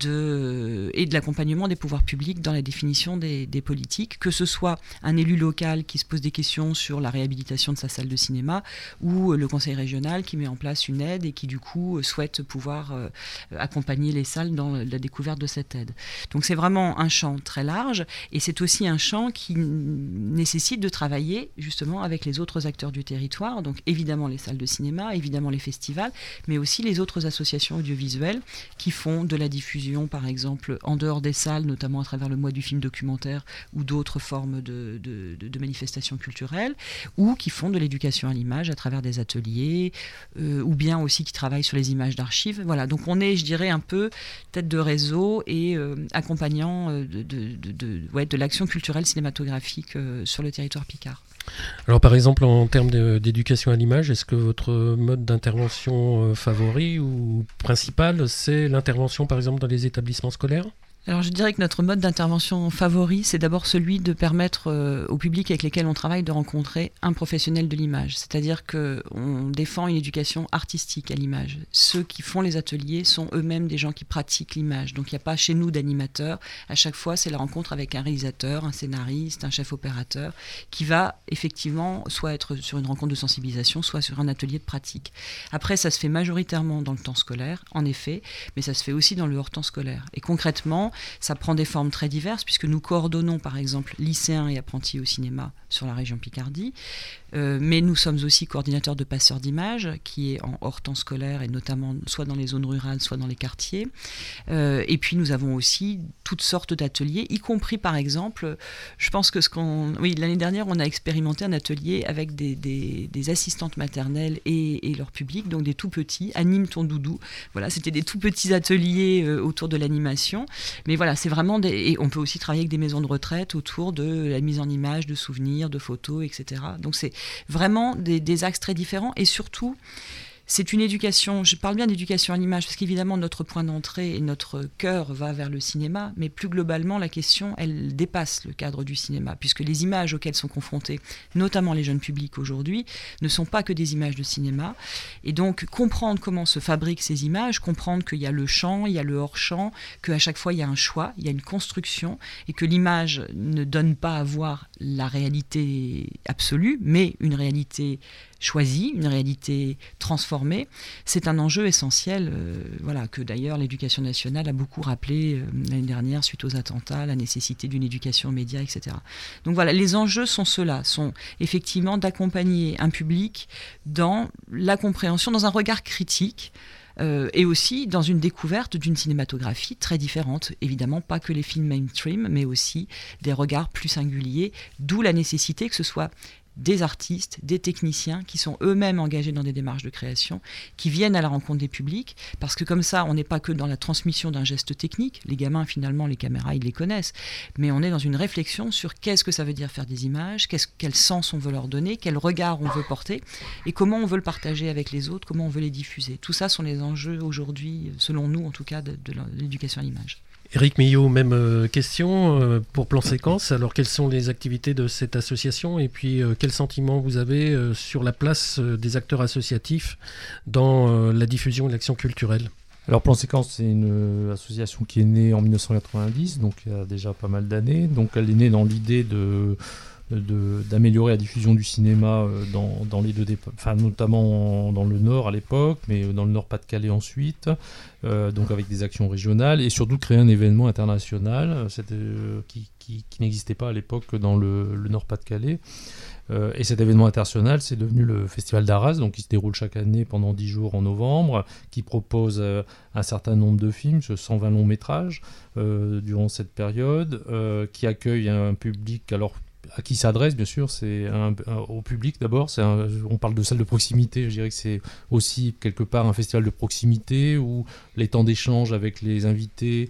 de, et de l'accompagnement des pouvoirs publics dans la définition des, des politiques, que ce soit un élu local qui se pose des questions sur la réhabilitation de sa salle de cinéma ou le conseil régional qui met en place une aide et qui du coup souhaite pouvoir euh, accompagner les salles dans la découverte de cette aide. Donc c'est vraiment un champ très large et c'est aussi un champ qui nécessite de travailler justement avec les autres acteurs du territoire, donc évidemment les salles de cinéma, évidemment les festivals, mais aussi les autres associations audiovisuelles qui font de la diffusion par exemple en dehors des salles, notamment à travers le mois du film documentaire ou d'autres formes de, de, de, de manifestations culturelles, ou qui font de l'éducation à l'image à travers des ateliers, euh, ou bien aussi qui travaillent sur les images d'archives. Voilà, donc on est, je dirais, un peu tête de réseau et euh, accompagnant euh, de, de, de, de, ouais, de l'action culturelle cinématographique euh, sur le territoire picard. Alors par exemple en termes de, d'éducation à l'image, est-ce que votre mode d'intervention euh, favori ou principal, c'est l'intervention par exemple dans les établissements scolaires ? Alors je dirais que notre mode d'intervention favori, c'est d'abord celui de permettre euh, au public avec lequel on travaille de rencontrer un professionnel de l'image. C'est-à-dire qu'on défend une éducation artistique à l'image. Ceux qui font les ateliers sont eux-mêmes des gens qui pratiquent l'image. Donc il n'y a pas chez nous d'animateur. À chaque fois, c'est la rencontre avec un réalisateur, un scénariste, un chef opérateur, qui va effectivement soit être sur une rencontre de sensibilisation, soit sur un atelier de pratique. Après, ça se fait majoritairement dans le temps scolaire, en effet, mais ça se fait aussi dans le hors-temps scolaire. Et concrètement, ça prend des formes très diverses puisque nous coordonnons par exemple lycéens et apprentis au cinéma sur la région Picardie, euh, mais nous sommes aussi coordinateurs de passeurs d'images qui est en hors temps scolaire et notamment soit dans les zones rurales, soit dans les quartiers. Euh, et puis nous avons aussi toutes sortes d'ateliers, y compris par exemple, je pense que ce qu'on... Oui, l'année dernière, on a expérimenté un atelier avec des, des, des assistantes maternelles et, et leur public, donc des tout petits, anime ton doudou. Voilà, c'était des tout petits ateliers euh, autour de l'animation. Mais voilà, c'est vraiment des... Et on peut aussi travailler avec des maisons de retraite autour de la mise en image, de souvenirs, de photos, et cetera. Donc c'est vraiment des, des axes très différents et surtout... C'est une éducation, je parle bien d'éducation à l'image, parce qu'évidemment notre point d'entrée et notre cœur va vers le cinéma, mais plus globalement la question, elle dépasse le cadre du cinéma, puisque les images auxquelles sont confrontés, notamment les jeunes publics aujourd'hui, ne sont pas que des images de cinéma. Et donc comprendre comment se fabriquent ces images, comprendre qu'il y a le champ, il y a le hors-champ, qu'à chaque fois il y a un choix, il y a une construction, et que l'image ne donne pas à voir la réalité absolue, mais une réalité choisie, une réalité transformée, c'est un enjeu essentiel, euh, voilà, que d'ailleurs l'éducation nationale a beaucoup rappelé euh, l'année dernière suite aux attentats, la nécessité d'une éducation aux médias, et cetera. Donc voilà, les enjeux sont ceux-là, sont effectivement d'accompagner un public dans la compréhension, dans un regard critique, Euh, et aussi dans une découverte d'une cinématographie très différente. Évidemment, pas que les films mainstream, mais aussi des regards plus singuliers, d'où la nécessité que ce soit des artistes, des techniciens qui sont eux-mêmes engagés dans des démarches de création, qui viennent à la rencontre des publics, parce que comme ça, on n'est pas que dans la transmission d'un geste technique, les gamins, finalement, les caméras, ils les connaissent, mais on est dans une réflexion sur qu'est-ce que ça veut dire faire des images, qu'est-ce, quel sens on veut leur donner, quel regard on veut porter, et comment on veut le partager avec les autres, comment on veut les diffuser. Tout ça sont les enjeux aujourd'hui, selon nous en tout cas, de, de l'éducation à l'image. Éric Millot, même euh, question euh, pour Plan Séquence. Alors, quelles sont les activités de cette association et puis euh, quel sentiment vous avez euh, sur la place euh, des acteurs associatifs dans euh, la diffusion de l'action culturelle ? Alors Plan Séquence, c'est une euh, association qui est née en dix-neuf cent quatre-vingt-dix, donc il y a déjà pas mal d'années. Donc elle est née dans l'idée de... De, d'améliorer la diffusion du cinéma dans, dans les deux dép- enfin, notamment dans le Nord à l'époque, mais dans le Nord-Pas-de-Calais ensuite, euh, donc avec des actions régionales, et surtout de créer un événement international euh, qui, qui, qui n'existait pas à l'époque dans le, le Nord-Pas-de-Calais. Euh, et cet événement international, c'est devenu le Festival d'Arras, donc qui se déroule chaque année pendant dix jours en novembre, qui propose euh, un certain nombre de films, cent vingt longs métrages euh, durant cette période, euh, qui accueille un public, alors à qui s'adresse, bien sûr, c'est un, un, au public d'abord. C'est un, on parle de salle de proximité, je dirais que c'est aussi quelque part un festival de proximité où les temps d'échange avec les invités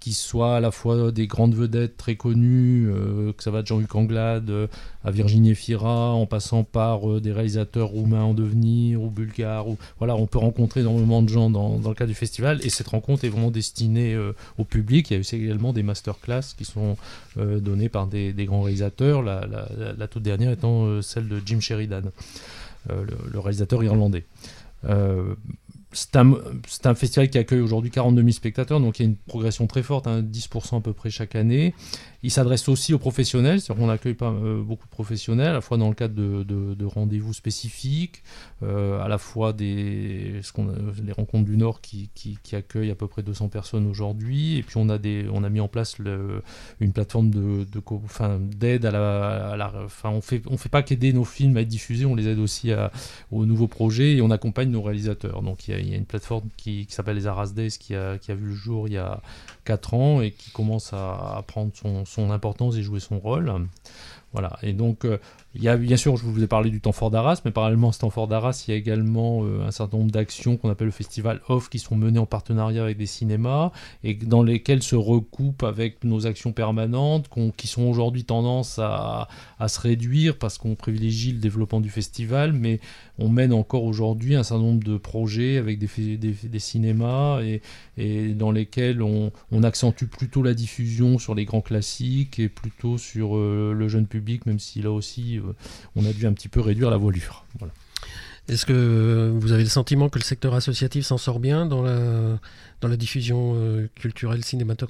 qui soient à la fois des grandes vedettes très connues, euh, que ça va de Jean-Luc Anglade euh, à Virginie Efira, en passant par euh, des réalisateurs roumains en devenir ou bulgares. Ou, voilà, on peut rencontrer énormément de gens dans, dans le cadre du festival, et cette rencontre est vraiment destinée euh, au public. Il y a aussi également des masterclass qui sont euh, données par des, des grands réalisateurs, la, la, la, la toute dernière étant euh, celle de Jim Sheridan, euh, le, le réalisateur irlandais. Euh, C'est un, c'est un festival qui accueille aujourd'hui quarante-deux mille spectateurs, donc il y a une progression très forte, hein, dix pour cent à peu près chaque année. Il s'adresse aussi aux professionnels, c'est-à-dire qu'on accueille pas euh, beaucoup de professionnels, à la fois dans le cadre de, de, de rendez-vous spécifiques, euh, à la fois des, ce qu'on a, les rencontres du Nord qui, qui, qui accueillent à peu près deux cents personnes aujourd'hui, et puis on a, des, on a mis en place le, une plateforme de, de, enfin, d'aide à la... À la enfin, on fait, on fait pas qu'aider nos films à être diffusés, on les aide aussi à, aux nouveaux projets, et on accompagne nos réalisateurs. Donc il y a, il y a une plateforme qui, qui s'appelle les Arras Days qui a, qui a vu le jour il y a quatre ans et qui commence à, à prendre son, son importance et jouer son rôle. Voilà. Et donc, euh, il y a, bien sûr, je vous ai parlé du temps fort d'Arras, mais parallèlement à ce temps fort d'Arras, il y a également euh, un certain nombre d'actions qu'on appelle le Festival Off, qui sont menées en partenariat avec des cinémas et dans lesquelles se recoupent avec nos actions permanentes, qu'on, qui sont aujourd'hui tendance à, à se réduire parce qu'on privilégie le développement du festival, mais on mène encore aujourd'hui un certain nombre de projets avec des, des, des cinémas et, et dans lesquels on, on accentue plutôt la diffusion sur les grands classiques et plutôt sur euh, le jeune public, même si là aussi euh, on a dû un petit peu réduire la voilure. Voilà. Est-ce que vous avez le sentiment que le secteur associatif s'en sort bien dans la, dans la diffusion euh, culturelle cinématographique ?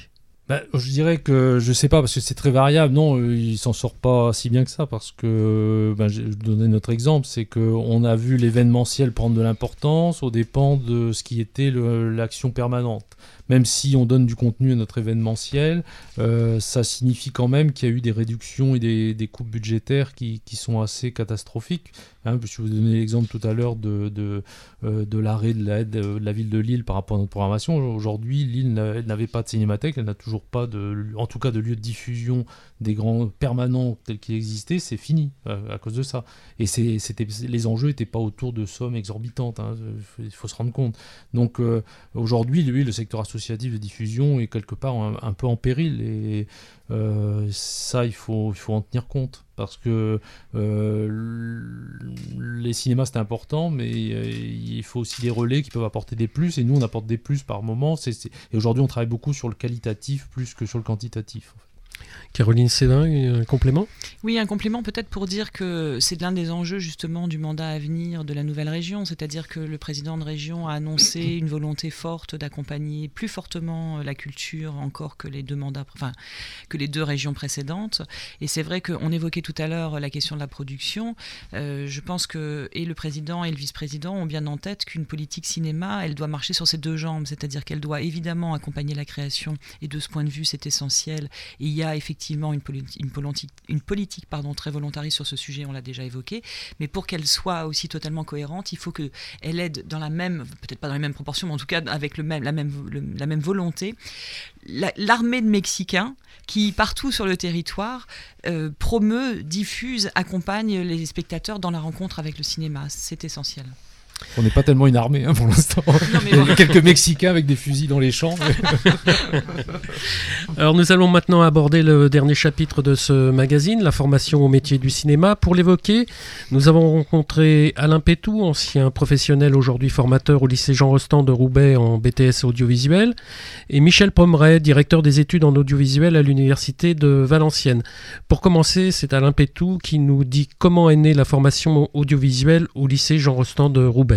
Ben, je dirais que je sais pas parce que c'est très variable. Non, euh, il s'en sort pas si bien que ça parce que ben, je vais donner notre exemple, c'est que on a vu l'événementiel prendre de l'importance aux dépens de ce qui était le, l'action permanente. Même si on donne du contenu à notre événementiel, euh, ça signifie quand même qu'il y a eu des réductions et des, des coupes budgétaires qui, qui sont assez catastrophiques. Hein, je vous donnais l'exemple tout à l'heure de, de, euh, de l'arrêt de la, de la ville de Lille par rapport à notre programmation. Aujourd'hui, Lille n'avait pas de cinémathèque, elle n'a toujours pas, de, en tout cas, de lieu de diffusion des grands permanents tels qu'ils existaient. C'est fini à, à cause de ça. Et c'est, c'était, les enjeux n'étaient pas autour de sommes exorbitantes. Hein, il faut se rendre compte. Donc euh, aujourd'hui, lui, le secteur associatif de diffusion est quelque part un, un peu en péril. Et euh, ça, il faut, il faut en tenir compte. Parce que euh, les cinémas, c'est important, mais euh, il faut aussi des relais qui peuvent apporter des plus. Et nous, on apporte des plus par moment. C'est, c'est... Et aujourd'hui, on travaille beaucoup sur le qualitatif plus que sur le quantitatif. En fait. Caroline Sévin, un complément ? Oui, un complément peut-être pour dire que c'est l'un des enjeux justement du mandat à venir de la nouvelle région, c'est-à-dire que le président de région a annoncé une volonté forte d'accompagner plus fortement la culture encore que les deux mandats, enfin que les deux régions précédentes. Et c'est vrai qu'on évoquait tout à l'heure la question de la production. Euh, je pense que et le président et le vice-président ont bien en tête qu'une politique cinéma, elle doit marcher sur ses deux jambes, c'est-à-dire qu'elle doit évidemment accompagner la création. Et de ce point de vue, c'est essentiel. Et il y a effectivement une politique, une politique, une politique pardon, très volontariste sur ce sujet, on l'a déjà évoqué, mais pour qu'elle soit aussi totalement cohérente, il faut qu'elle aide dans la même, peut-être pas dans les mêmes proportions, mais en tout cas avec le même, la, même, le, la même volonté, la, l'armée de Mexicains qui, partout sur le territoire, euh, promeut, diffuse, accompagne les spectateurs dans la rencontre avec le cinéma. C'est essentiel. On n'est pas tellement une armée hein, pour l'instant. Non, il y a bon. quelques Mexicains avec des fusils dans les champs. Mais... Alors nous allons maintenant aborder le dernier chapitre de ce magazine, la formation au métier du cinéma. Pour l'évoquer, nous avons rencontré Alain Pétou, ancien professionnel, aujourd'hui formateur au lycée Jean Rostand de Roubaix en B T S audiovisuel, et Michel Pommeret, directeur des études en audiovisuel à l'université de Valenciennes. Pour commencer, c'est Alain Pétou qui nous dit comment est née la formation audiovisuelle au lycée Jean Rostand de Roubaix.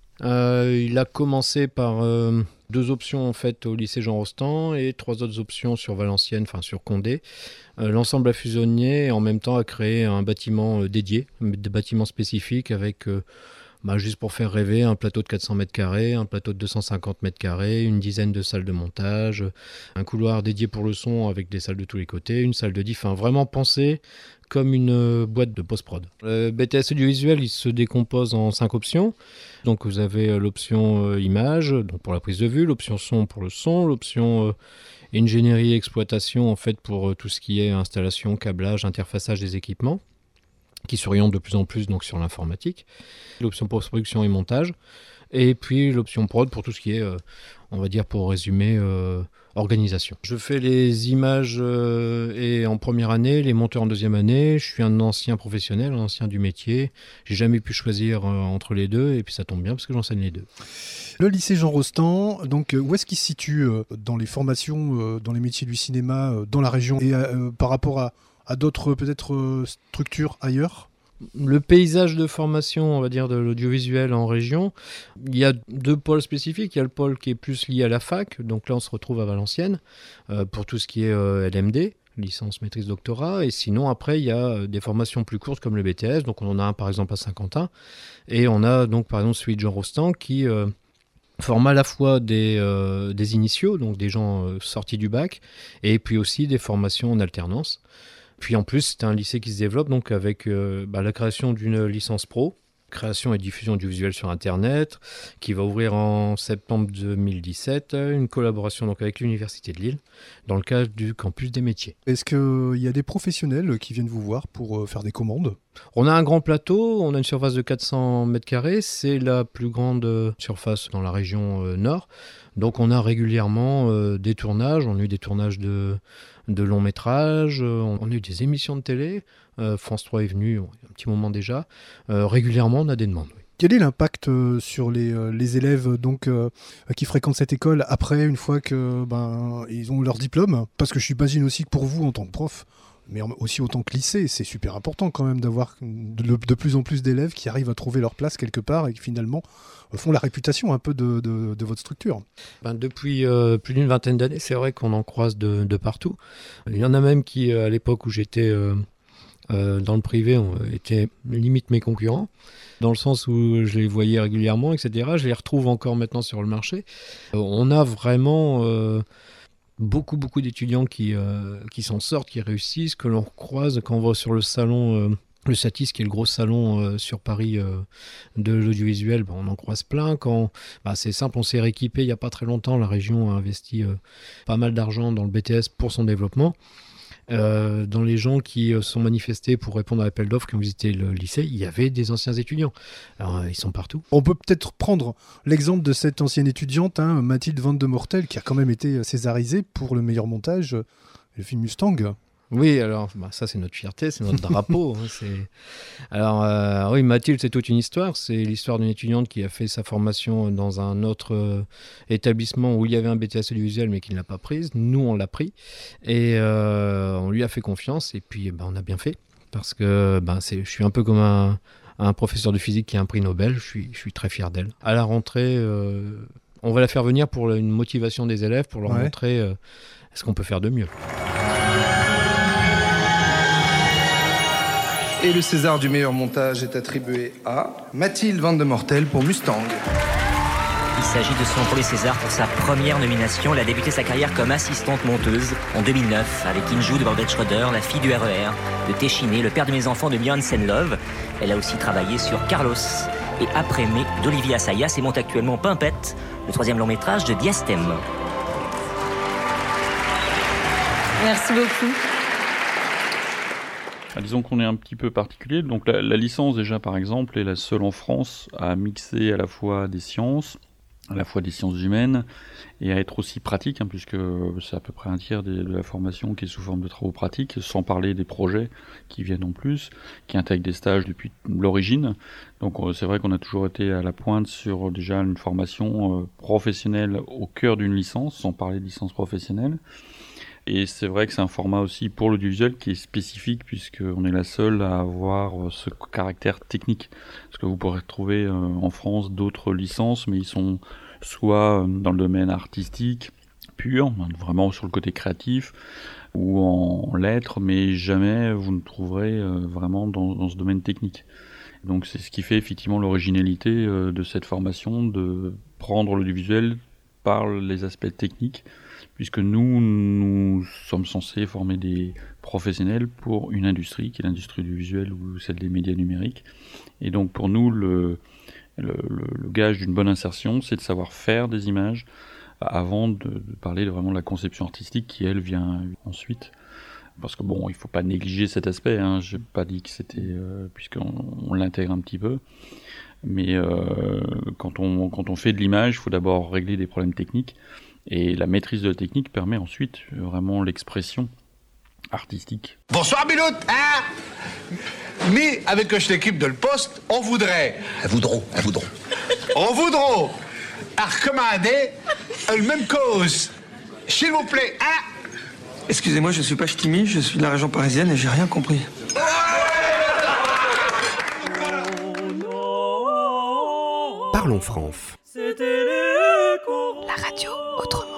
Euh, il a commencé par euh, deux options en fait au lycée Jean Rostand et trois autres options sur Valenciennes, enfin sur Condé. Euh, l'ensemble a fusionné et en même temps a créé un bâtiment euh, dédié, des bâtiments spécifiques avec, euh, bah, juste pour faire rêver, un plateau de quatre cents mètres carrés, un plateau de deux cent cinquante mètres carrés, une dizaine de salles de montage, un couloir dédié pour le son avec des salles de tous les côtés, une salle de diff, enfin vraiment pensé comme une euh, boîte de post-prod. Le B T S audiovisuel, il se décompose en cinq options. Donc vous avez l'option euh, image, donc pour la prise de vue, l'option son pour le son, l'option euh, ingénierie et exploitation en fait pour euh, tout ce qui est installation, câblage, interfaçage des équipements, qui s'oriente de plus en plus donc sur l'informatique. L'option post-production et montage. Et puis l'option prod pour tout ce qui est, euh, on va dire pour résumer, euh, organisation. Je fais les images euh, et en première année, les monteurs en deuxième année. Je suis un ancien professionnel, un ancien du métier. J'ai jamais pu choisir euh, entre les deux et puis ça tombe bien parce que j'enseigne les deux. Le lycée Jean Rostand, donc où est-ce qu'il se situe euh, dans les formations, euh, dans les métiers du cinéma, euh, dans la région et euh, par rapport à, à d'autres peut-être euh, structures ailleurs ? Le paysage de formation, on va dire, de l'audiovisuel en région, il y a deux pôles spécifiques. Il y a le pôle qui est plus lié à la fac, donc là on se retrouve à Valenciennes euh, pour tout ce qui est euh, L M D, licence, maîtrise, doctorat. Et sinon après il y a des formations plus courtes comme le B T S, donc on en a un par exemple à Saint-Quentin. Et on a donc par exemple celui de Jean Rostand qui euh, forme à la fois des, euh, des initiaux, donc des gens euh, sortis du bac, et puis aussi des formations en alternance. Puis en plus, c'est un lycée qui se développe donc avec euh, bah, la création d'une licence pro, création et diffusion du visuel sur Internet, qui va ouvrir en septembre deux mille dix-sept, une collaboration donc avec l'Université de Lille, dans le cadre du campus des métiers. Est-ce qu'il y a des professionnels qui viennent vous voir pour euh, faire des commandes ? On a un grand plateau, on a une surface de quatre cents mètres carrés, c'est la plus grande surface dans la région euh, nord. Donc on a régulièrement euh, des tournages, on a eu des tournages de, de longs métrages, euh, on a eu des émissions de télé, euh, France trois est venu il y a un petit moment déjà, euh, régulièrement on a des demandes. Oui. Quel est l'impact euh, sur les, euh, les élèves donc, euh, qui fréquentent cette école après, une fois que ben, ils ont leur diplôme ? Parce que je j'imagine aussi que pour vous en tant que prof, mais aussi autant que lycée, c'est super important quand même d'avoir de, de plus en plus d'élèves qui arrivent à trouver leur place quelque part et qui finalement font la réputation un peu de, de, de votre structure. Ben depuis euh, plus d'une vingtaine d'années, c'est vrai qu'on en croise de, de partout. Il y en a même qui, à l'époque où j'étais euh, euh, dans le privé, on, étaient limite mes concurrents, dans le sens où je les voyais régulièrement, et cetera. Je les retrouve encore maintenant sur le marché. Euh, on a vraiment... Euh, beaucoup beaucoup d'étudiants qui, euh, qui s'en sortent, qui réussissent, que l'on croise quand on va sur le salon, euh, le Satis, qui est le gros salon euh, sur Paris euh, de l'audiovisuel, ben, on en croise plein. Quand, ben, c'est simple, on s'est rééquipé il n'y a pas très longtemps, la région a investi euh, pas mal d'argent dans le B T S pour son développement. Euh, dans les gens qui euh, sont manifestés pour répondre à l'appel d'offres qui ont visité le lycée, il y avait des anciens étudiants. Alors, euh, ils sont partout. On peut peut-être prendre l'exemple de cette ancienne étudiante, hein, Mathilde Van de Mortel, qui a quand même été césarisée pour le meilleur montage, euh, le film Mustang. Oui, alors bah, ça c'est notre fierté, c'est notre drapeau. Hein, c'est... Alors euh, oui, Mathilde, c'est toute une histoire. C'est l'histoire d'une étudiante qui a fait sa formation dans un autre euh, établissement où il y avait un B T S audiovisuel mais qui ne l'a pas prise. Nous, on l'a pris et euh, on lui a fait confiance et puis bah, on a bien fait parce que bah, c'est, je suis un peu comme un, un professeur de physique qui a un prix Nobel. Je suis, je suis très fier d'elle. À la rentrée, euh, on va la faire venir pour une motivation des élèves, pour leur ouais. montrer euh, ce qu'on peut faire de mieux. Et le César du meilleur montage est attribué à Mathilde Van de Mortel pour Mustang. Il s'agit de son premier César pour sa première nomination. Elle a débuté sa carrière comme assistante monteuse en deux mille neuf avec Injou de Barbet Schroeder, La fille du R E R, de Téchiné, Le père de mes enfants de Björn Senlove. Elle a aussi travaillé sur Carlos et Après-mai d'Olivier Assayas et monte actuellement Pimpette, le troisième long métrage de Diastème. Merci beaucoup. Ah, disons qu'on est un petit peu particulier. Donc la, la licence déjà par exemple est la seule en France à mixer à la fois des sciences, à la fois des sciences humaines et à être aussi pratique, hein, puisque c'est à peu près un tiers des, de la formation qui est sous forme de travaux pratiques, sans parler des projets qui viennent en plus, qui intègrent des stages depuis l'origine. Donc c'est vrai qu'on a toujours été à la pointe sur déjà une formation euh, professionnelle au cœur d'une licence, sans parler de licence professionnelle. Et c'est vrai que c'est un format aussi pour l'audiovisuel qui est spécifique puisqu'on est la seule à avoir ce caractère technique. Parce que vous pourrez trouver en France d'autres licences, mais ils sont soit dans le domaine artistique pur, vraiment sur le côté créatif, ou en lettres, mais jamais vous ne trouverez vraiment dans, dans ce domaine technique. Donc c'est ce qui fait effectivement l'originalité de cette formation, de prendre l'audiovisuel par les aspects techniques, puisque nous, nous sommes censés former des professionnels pour une industrie, qui est l'industrie du visuel ou celle des médias numériques. Et donc pour nous, le, le, le gage d'une bonne insertion, c'est de savoir faire des images avant de, de parler de vraiment de la conception artistique qui, elle, vient ensuite. Parce que bon, il ne faut pas négliger cet aspect, hein. Je n'ai pas dit que c'était... Euh, puisqu'on on l'intègre un petit peu. Mais euh, quand, on, quand on fait de l'image, il faut d'abord régler des problèmes techniques. Et la maîtrise de la technique permet ensuite vraiment l'expression artistique. Bonsoir Bilout, hein? Mais avec l'équipe de le poste, on voudrait... Un voudront, un voudront. On voudront à recommander la même cause. S'il vous plaît, hein? Excusez-moi, je suis pas ch'timi, je suis de la région parisienne et j'ai rien compris. Parlons France. La radio autrement.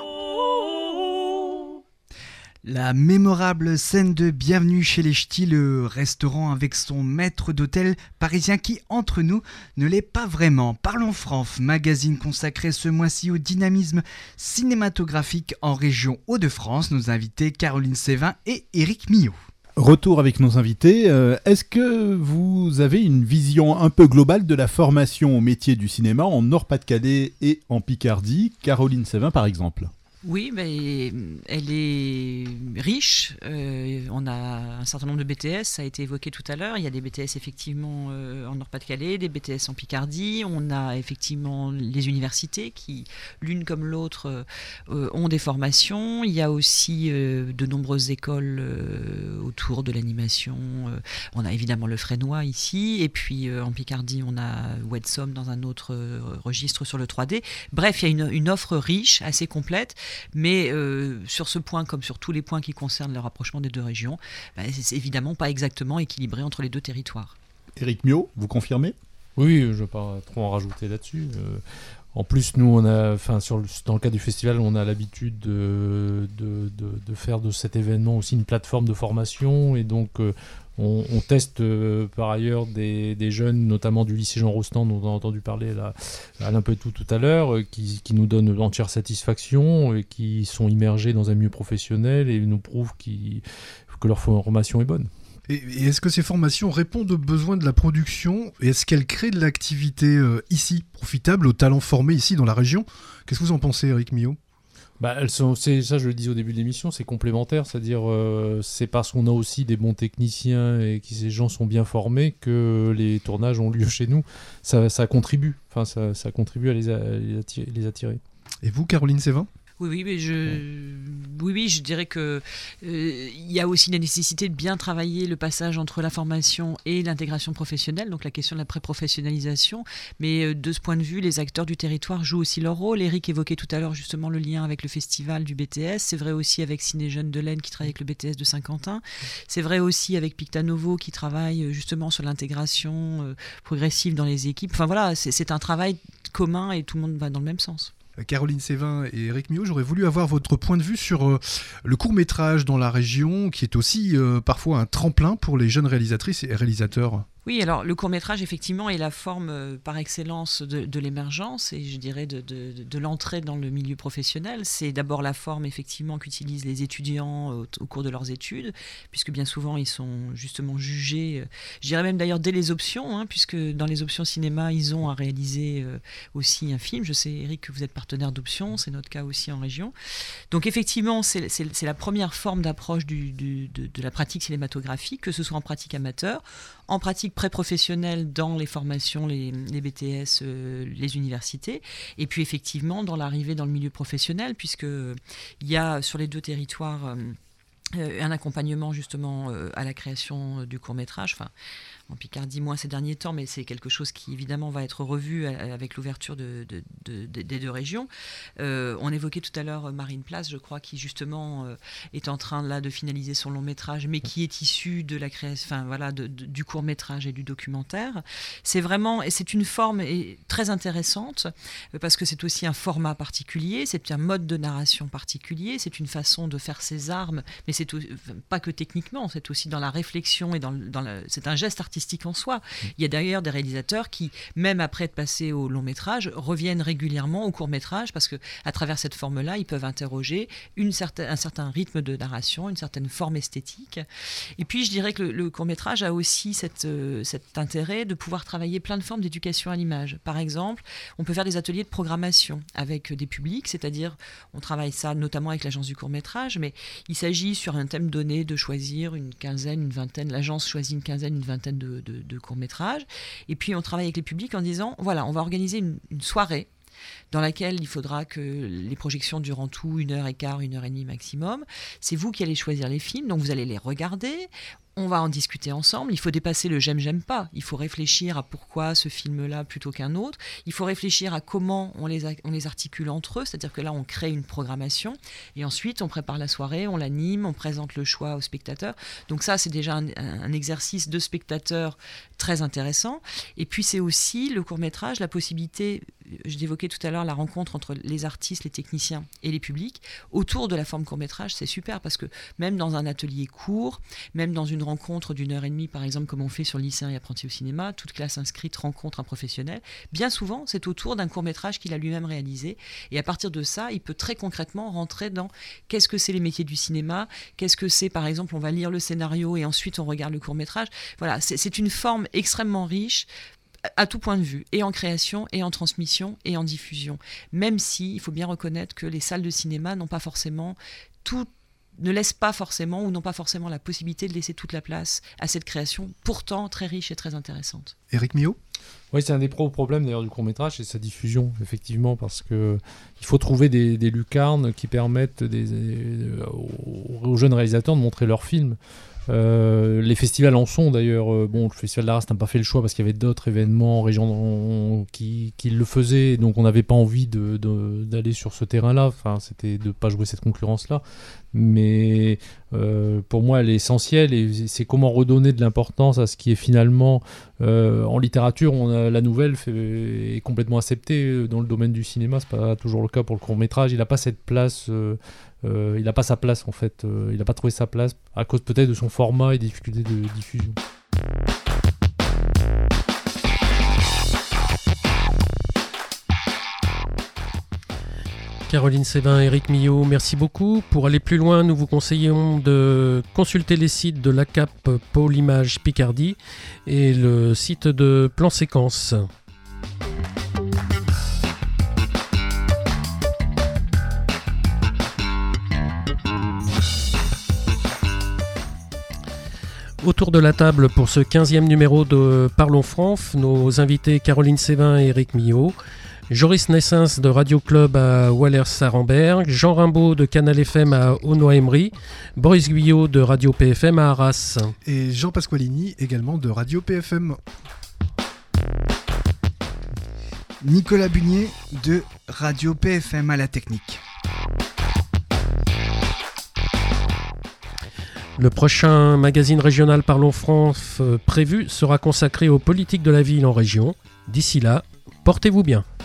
La mémorable scène de Bienvenue chez les Ch'tis, le restaurant avec son maître d'hôtel parisien qui, entre nous, ne l'est pas vraiment. Parlons France, magazine consacré ce mois-ci au dynamisme cinématographique en région Hauts-de-France. Nos invités Caroline Sévin et Éric Millot. Retour avec nos invités. Euh, est-ce que vous avez une vision un peu globale de la formation au métier du cinéma en Nord-Pas-de-Calais et en Picardie? Caroline Sévin, par exemple. Oui, mais elle est riche. Euh, on a un certain nombre de B T S, ça a été évoqué tout à l'heure. Il y a des B T S effectivement euh, en Nord-Pas-de-Calais, des B T S en Picardie. On a effectivement les universités qui, l'une comme l'autre, euh, ont des formations. Il y a aussi euh, de nombreuses écoles euh, autour de l'animation. Euh, on a évidemment le Fresnoy ici, et puis euh, en Picardie, on a Wetsom dans un autre euh, registre sur le trois D. Bref, il y a une, une offre riche, assez complète. Mais euh, sur ce point, comme sur tous les points qui concernent le rapprochement des deux régions, bah, c'est évidemment pas exactement équilibré entre les deux territoires. Éric Millot, vous confirmez? Oui, je ne vais pas trop en rajouter là-dessus. Euh, en plus, nous, on a, enfin, sur le, dans le cadre du festival, on a l'habitude de, de, de, de faire de cet événement aussi une plateforme de formation, et donc euh, on, on teste euh, par ailleurs des, des jeunes, notamment du lycée Jean Rostand, dont on a entendu parler là, Alain Petou tout à l'heure, euh, qui, qui nous donnent entière satisfaction, et qui sont immergés dans un milieu professionnel et nous prouvent qui, que leur formation est bonne. Et, et est-ce que ces formations répondent aux besoins de la production, et est-ce qu'elles créent de l'activité euh, ici, profitable aux talents formés ici dans la région? Qu'est-ce que vous en pensez, Éric Millot? Bah, elles sont, c'est, ça, je le disais au début de l'émission, c'est complémentaire, c'est-à-dire euh, c'est parce qu'on a aussi des bons techniciens et que ces gens sont bien formés que les tournages ont lieu chez nous. Ça, ça contribue, enfin, ça, ça contribue à les, à les, attirer, les attirer. Et vous, Caroline Sévin? Oui, oui, mais je, oui, oui, je dirais que euh, il y a aussi la nécessité de bien travailler le passage entre la formation et l'intégration professionnelle, donc la question de la pré-professionnalisation. Mais euh, de ce point de vue, les acteurs du territoire jouent aussi leur rôle. Éric évoquait tout à l'heure justement le lien avec le festival du B T S. C'est vrai aussi avec Ciné Jeunes de l'Aisne qui travaille avec le B T S de Saint-Quentin. C'est vrai aussi avec Pictanovo qui travaille justement sur l'intégration euh, progressive dans les équipes. Enfin voilà, c'est, c'est un travail commun et tout le monde va dans le même sens. Caroline Sévin et Éric Millot, j'aurais voulu avoir votre point de vue sur euh, le court-métrage dans la région, qui est aussi euh, parfois un tremplin pour les jeunes réalisatrices et réalisateurs. Oui, alors le court-métrage, effectivement, est la forme euh, par excellence de, de l'émergence et je dirais de, de, de l'entrée dans le milieu professionnel. C'est d'abord la forme, effectivement, qu'utilisent les étudiants au, au cours de leurs études, puisque bien souvent, ils sont justement jugés, euh, je dirais même d'ailleurs dès les options, hein, puisque dans les options cinéma, ils ont à réaliser euh, aussi un film. Je sais, Éric, que vous êtes partenaire d'options, c'est notre cas aussi en région. Donc effectivement, c'est, c'est, c'est la première forme d'approche du, du, de, de la pratique cinématographique, que ce soit en pratique amateur, en pratique pré-professionnelle dans les formations, les, les B T S, euh, les universités, et puis effectivement dans l'arrivée dans le milieu professionnel, puisqu'il y a sur les deux territoires euh, euh, un accompagnement justement euh, à la création du court-métrage, enfin en Picardie moins ces derniers temps, mais c'est quelque chose qui évidemment va être revu avec l'ouverture de, de, de, de, des deux régions. Euh, on évoquait tout à l'heure Marine Place, je crois, qui justement euh, est en train là de finaliser son long métrage, mais qui est issu de la création, enfin voilà, de, de, du court métrage et du documentaire. C'est vraiment, et c'est une forme et, très intéressante parce que c'est aussi un format particulier, c'est un mode de narration particulier, c'est une façon de faire ses armes, mais c'est pas que techniquement, c'est aussi dans la réflexion et dans, dans la, c'est un geste artistique en soi. Il y a d'ailleurs des réalisateurs qui, même après être passés au long métrage, reviennent régulièrement au court métrage parce que à travers cette forme-là, ils peuvent interroger une certaine, un certain rythme de narration, une certaine forme esthétique. Et puis, je dirais que le, le court métrage a aussi cette, euh, cet intérêt de pouvoir travailler plein de formes d'éducation à l'image. Par exemple, on peut faire des ateliers de programmation avec des publics, c'est-à-dire, on travaille ça notamment avec l'agence du court métrage, mais il s'agit sur un thème donné de choisir une quinzaine, une vingtaine, l'agence choisit une quinzaine, une vingtaine de De, de, de courts-métrages. Et puis, on travaille avec les publics en disant, voilà, on va organiser une, une soirée dans laquelle il faudra que les projections durent en tout une heure et quart, une heure et demie maximum. C'est vous qui allez choisir les films, donc vous allez les regarder. On va en discuter ensemble. Il faut dépasser le j'aime, j'aime pas. Il faut réfléchir à pourquoi ce film-là plutôt qu'un autre. Il faut réfléchir à comment on les, a, on les articule entre eux. C'est-à-dire que là, on crée une programmation. Et ensuite, on prépare la soirée, on l'anime, on présente le choix aux spectateurs. Donc ça, c'est déjà un, un exercice de spectateur très intéressant. Et puis, c'est aussi le court-métrage, la possibilité, je l'évoquais tout à l'heure, la rencontre entre les artistes, les techniciens et les publics autour de la forme court-métrage. C'est super parce que même dans un atelier court, même dans une rencontre d'une heure et demie, par exemple, comme on fait sur lycéens et apprentis au cinéma, toute classe inscrite rencontre un professionnel. Bien souvent, c'est autour d'un court-métrage qu'il a lui-même réalisé. Et à partir de ça, il peut très concrètement rentrer dans qu'est-ce que c'est les métiers du cinéma, qu'est-ce que c'est, par exemple, on va lire le scénario et ensuite on regarde le court-métrage. Voilà, c'est, c'est une forme extrêmement riche à tout point de vue, et en création, et en transmission, et en diffusion. Même si, il faut bien reconnaître que les salles de cinéma n'ont pas forcément tout ne laissent pas forcément ou n'ont pas forcément la possibilité de laisser toute la place à cette création, pourtant très riche et très intéressante. Éric Millot ? Oui, c'est un des gros problèmes d'ailleurs du court-métrage, c'est sa diffusion, effectivement, parce que il faut trouver des, des lucarnes qui permettent des, des, aux, aux jeunes réalisateurs de montrer leurs films. Euh, les festivals en sont d'ailleurs. Euh, bon, le Festival d'Arras n'a pas fait le choix parce qu'il y avait d'autres événements en région qui, qui le faisaient, donc on n'avait pas envie de, de, d'aller sur ce terrain-là. Enfin, c'était de ne pas jouer cette concurrence-là. Mais euh, pour moi, elle est essentielle et c'est comment redonner de l'importance à ce qui est finalement euh, en littérature. On a, la nouvelle fait, est complètement acceptée dans le domaine du cinéma. C'est pas toujours le cas pour le court-métrage. Il n'a pas cette place. Euh, Euh, il n'a pas sa place en fait, euh, il n'a pas trouvé sa place à cause peut-être de son format et des difficultés de diffusion. Caroline Sévin, Éric Millot, merci beaucoup. Pour aller plus loin, nous vous conseillons de consulter les sites de l'A C A P Pôle Image Picardie et le site de Plan Séquence. Autour de la table pour ce quinzième numéro de Parlons France, nos invités Caroline Sévin et Éric Millot, Joris Nessens de Radio Club à Wallers-Sarenberg, Jean Rimbaud de Canal F M à Aulnoy-Emery, Boris Guyot de Radio P F M à Arras. Et Jean Pasqualini également de Radio P F M. Nicolas Bunier de Radio P F M à la technique. Le prochain magazine régional Parlons France euh, prévu sera consacré aux politiques de la ville en région. D'ici là, portez-vous bien.